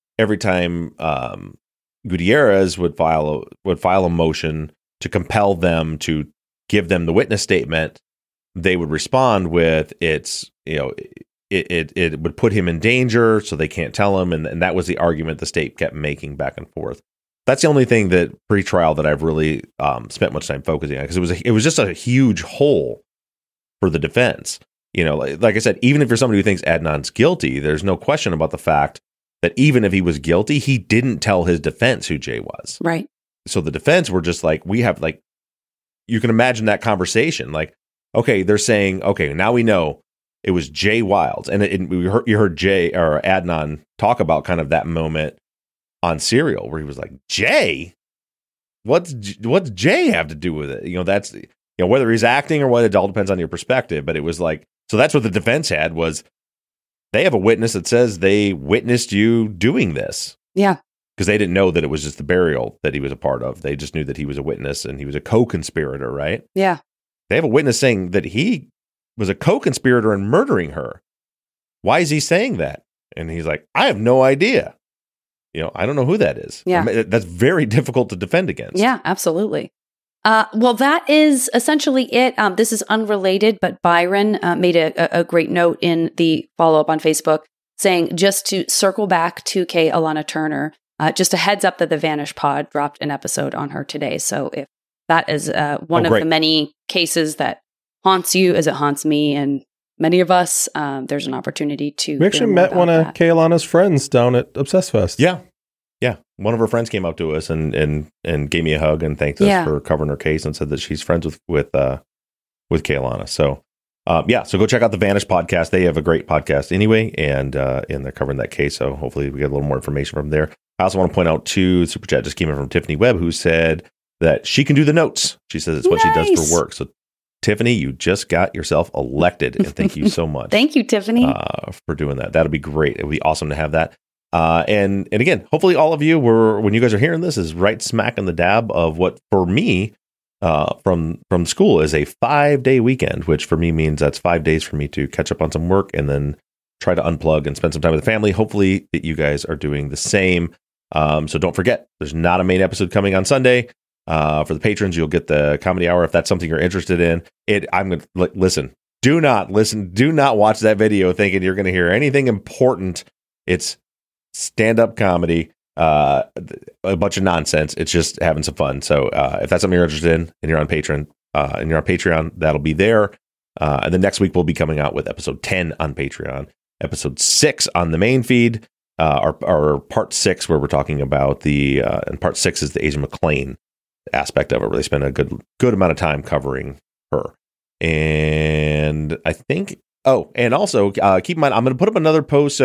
Gutierrez would file a motion to compel them to give them the witness statement, they would respond with it would put him in danger, so they can't tell him, and that was the argument the state kept making back and forth. That's the only thing that pre-trial that I've really spent much time focusing on, because it was just a huge hole for the defense. You know, like I said, even if you're somebody who thinks Adnan's guilty, there's no question about the fact that even if he was guilty, he didn't tell his defense who Jay was. Right. So the defense were just like, we have, like, you can imagine that conversation. Like, okay, they're saying, okay, now we know it was Jay Wilds, and you heard Jay or Adnan talk about kind of that moment on Serial where he was like, Jay, what's Jay have to do with it? You know, that's, you know, whether he's acting or what, it all depends on your perspective. But it was like, so that's what the defense had, was they have a witness that says they witnessed you doing this. Yeah. Because they didn't know that it was just the burial that he was a part of. They just knew that he was a witness and he was a co-conspirator, right? Yeah. They have a witness saying that he was a co-conspirator in murdering her. Why is he saying that? And he's like, I have no idea. You know, I don't know who that is. Yeah. I mean, that's very difficult to defend against. Yeah, absolutely. Well, that is essentially it. This is unrelated, but Byron made a great note in the follow-up on Facebook saying, just to circle back to Alana Turner, just a heads up that the Vanish Pod dropped an episode on her today. So if that is one of the many cases that haunts you as it haunts me and many of us, there's an opportunity to. We actually met one of Alana's friends down at Obsessed Fest. Yeah. Yeah. One of her friends came up to us and gave me a hug and thanked us for covering her case and said that she's friends with Alana. So, so go check out the Vanish podcast. They have a great podcast anyway, and they're covering that case. So hopefully we get a little more information from there. I also want to point out too, Super Chat just came in from Tiffany Webb, who said that she can do the notes. She says it's what she does for work. So Tiffany, you just got yourself elected, and thank you so much. Thank you, Tiffany, for doing that. That'll be great. It would be awesome to have that. And again, hopefully all of you when you guys are hearing this, is right smack in the dab of what for me from school is a 5-day weekend, which for me means that's 5 days for me to catch up on some work and then try to unplug and spend some time with the family. Hopefully that you guys are doing the same. So don't forget, there's not a main episode coming on Sunday. For the patrons, you'll get the comedy hour if that's something you're interested in. I'm going to listen. Do not watch that video thinking you're going to hear anything important. It's stand-up comedy, a bunch of nonsense. It's just having some fun. So if that's something you're interested in and you're on Patreon, that'll be there. And then next week we'll be coming out with episode 10 on Patreon, episode 6 on the main feed, our part 6 where we're talking about and part 6 is the Asia McClain aspect of it, where they spend a good amount of time covering her. And I think, and also keep in mind, I'm going to put up another post.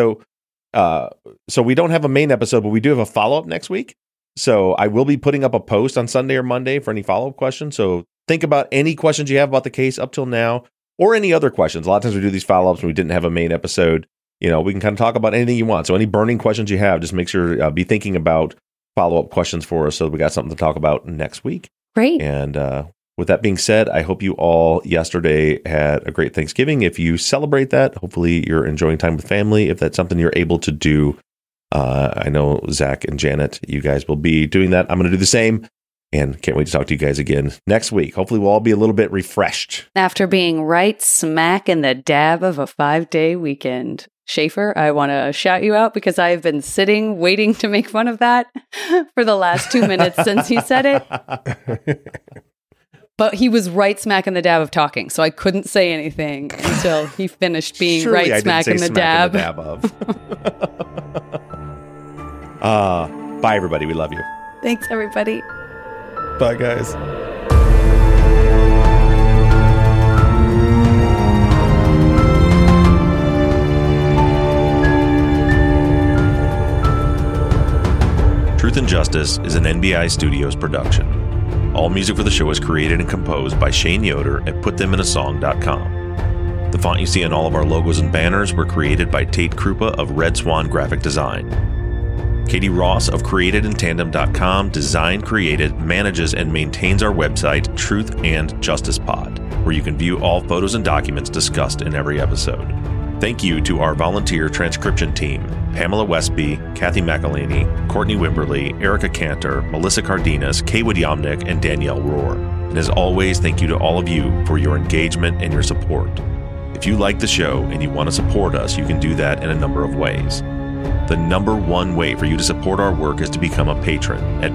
So we don't have a main episode, but we do have a follow-up next week. So I will be putting up a post on Sunday or Monday for any follow-up questions. So think about any questions you have about the case up till now, or any other questions. A lot of times we do these follow-ups when we didn't have a main episode. You know, we can kind of talk about anything you want. So any burning questions you have, just make sure be thinking about follow-up questions for us, so we got something to talk about next week. Great. And with that being said, I hope you all yesterday had a great Thanksgiving. If you celebrate that, hopefully you're enjoying time with family. If that's something you're able to do, I know Zach and Janet, you guys will be doing that. I'm going to do the same. And can't wait to talk to you guys again next week. Hopefully we'll all be a little bit refreshed. After being right smack in the dab of a 5-day weekend. Schaefer, I want to shout you out because I have been sitting waiting to make fun of that for the last 2 minutes since he said it. But he was right smack in the dab of talking, so I couldn't say anything until he finished being Surely right smack in the dab. Bye, everybody. We love you. Thanks, everybody. Bye, guys. Truth and Justice is an NBI Studios production. All music for the show is created and composed by Shane Yoder at PutThemInASong.com. The font you see on all of our logos and banners were created by Tate Krupa of Red Swan Graphic Design. Katie Ross of CreatedInTandem.com designed, created, manages, and maintains our website, Truth and Justice Pod, where you can view all photos and documents discussed in every episode. Thank you to our volunteer transcription team, Pamela Westby, Kathy McElhaney, Courtney Wimberly, Erica Cantor, Melissa Cardenas, Kaywood Yomnick, and Danielle Rohr. And as always, thank you to all of you for your engagement and your support. If you like the show and you want to support us, you can do that in a number of ways. The number one way for you to support our work is to become a patron at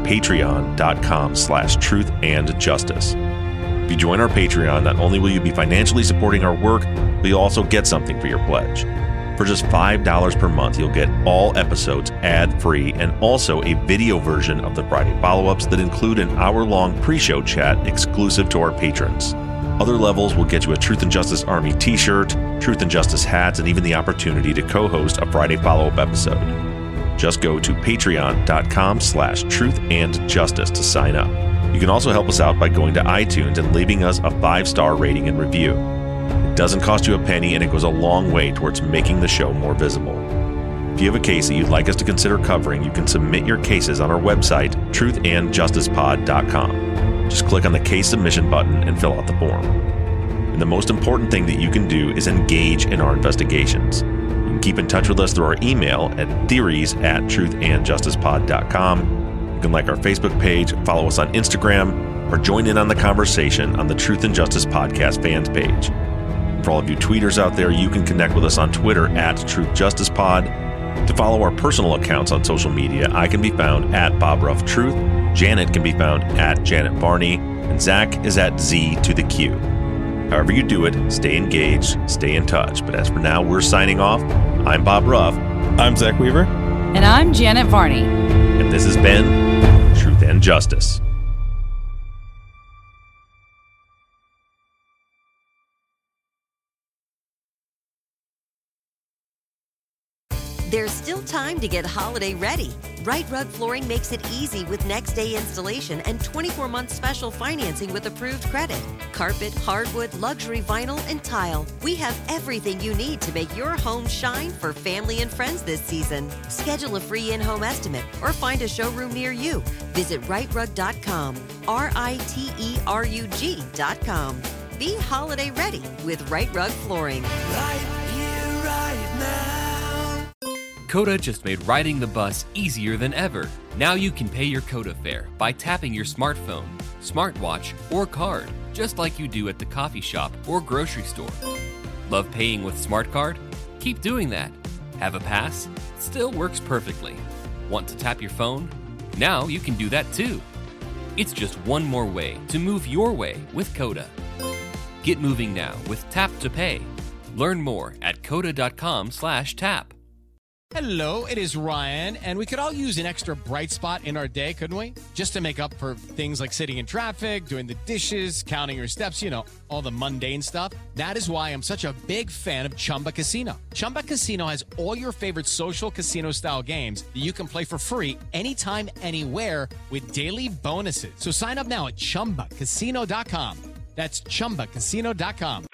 patreon.com/truthandjustice. If you join our Patreon, not only will you be financially supporting our work, but you'll also get something for your pledge. For just $5 per month, you'll get all episodes ad-free and also a video version of the Friday follow-ups that include an hour-long pre-show chat exclusive to our patrons. Other levels will get you a Truth and Justice Army t-shirt, Truth and Justice hats, and even the opportunity to co-host a Friday follow-up episode. Just go to patreon.com/truthandjustice to sign up. You can also help us out by going to iTunes and leaving us a 5-star rating and review. It doesn't cost you a penny, and it goes a long way towards making the show more visible. If you have a case that you'd like us to consider covering, you can submit your cases on our website, truthandjusticepod.com. Just click on the case submission button and fill out the form. And the most important thing that you can do is engage in our investigations. You can keep in touch with us through our email at theories@truthandjusticepod.com. You can like our Facebook page, follow us on Instagram, or join in on the conversation on the Truth and Justice Podcast fans page. For all of you tweeters out there, you can connect with us on Twitter at TruthJusticePod. To follow our personal accounts on social media, I can be found at BobRuffTruth, Janet can be found at Janet Varney, and Zach is at Z to the Q. However you do it, stay engaged, stay in touch. But as for now, we're signing off. I'm Bob Ruff. I'm Zach Weaver. And I'm Janet Varney. And this has been Truth and Justice. There's still time to get holiday ready. Right Rug Flooring makes it easy with next day installation and 24-month special financing with approved credit. Carpet, hardwood, luxury vinyl, and tile. We have everything you need to make your home shine for family and friends this season. Schedule a free in-home estimate or find a showroom near you. Visit rightrug.com, RITERUG.com. Be holiday ready with Right Rug Flooring. Right here, right now. Coda just made riding the bus easier than ever. Now you can pay your Coda fare by tapping your smartphone, smartwatch, or card, just like you do at the coffee shop or grocery store. Love paying with Smart Card? Keep doing that. Have a pass? Still works perfectly. Want to tap your phone? Now you can do that too. It's just one more way to move your way with Coda. Get moving now with Tap to Pay. Learn more at coda.com/tap. Hello, it is Ryan, and we could all use an extra bright spot in our day, couldn't we? Just to make up for things like sitting in traffic, doing the dishes, counting your steps, you know, all the mundane stuff. That is why I'm such a big fan of Chumba Casino. Chumba Casino has all your favorite social casino-style games that you can play for free anytime, anywhere with daily bonuses. So sign up now at ChumbaCasino.com. That's ChumbaCasino.com.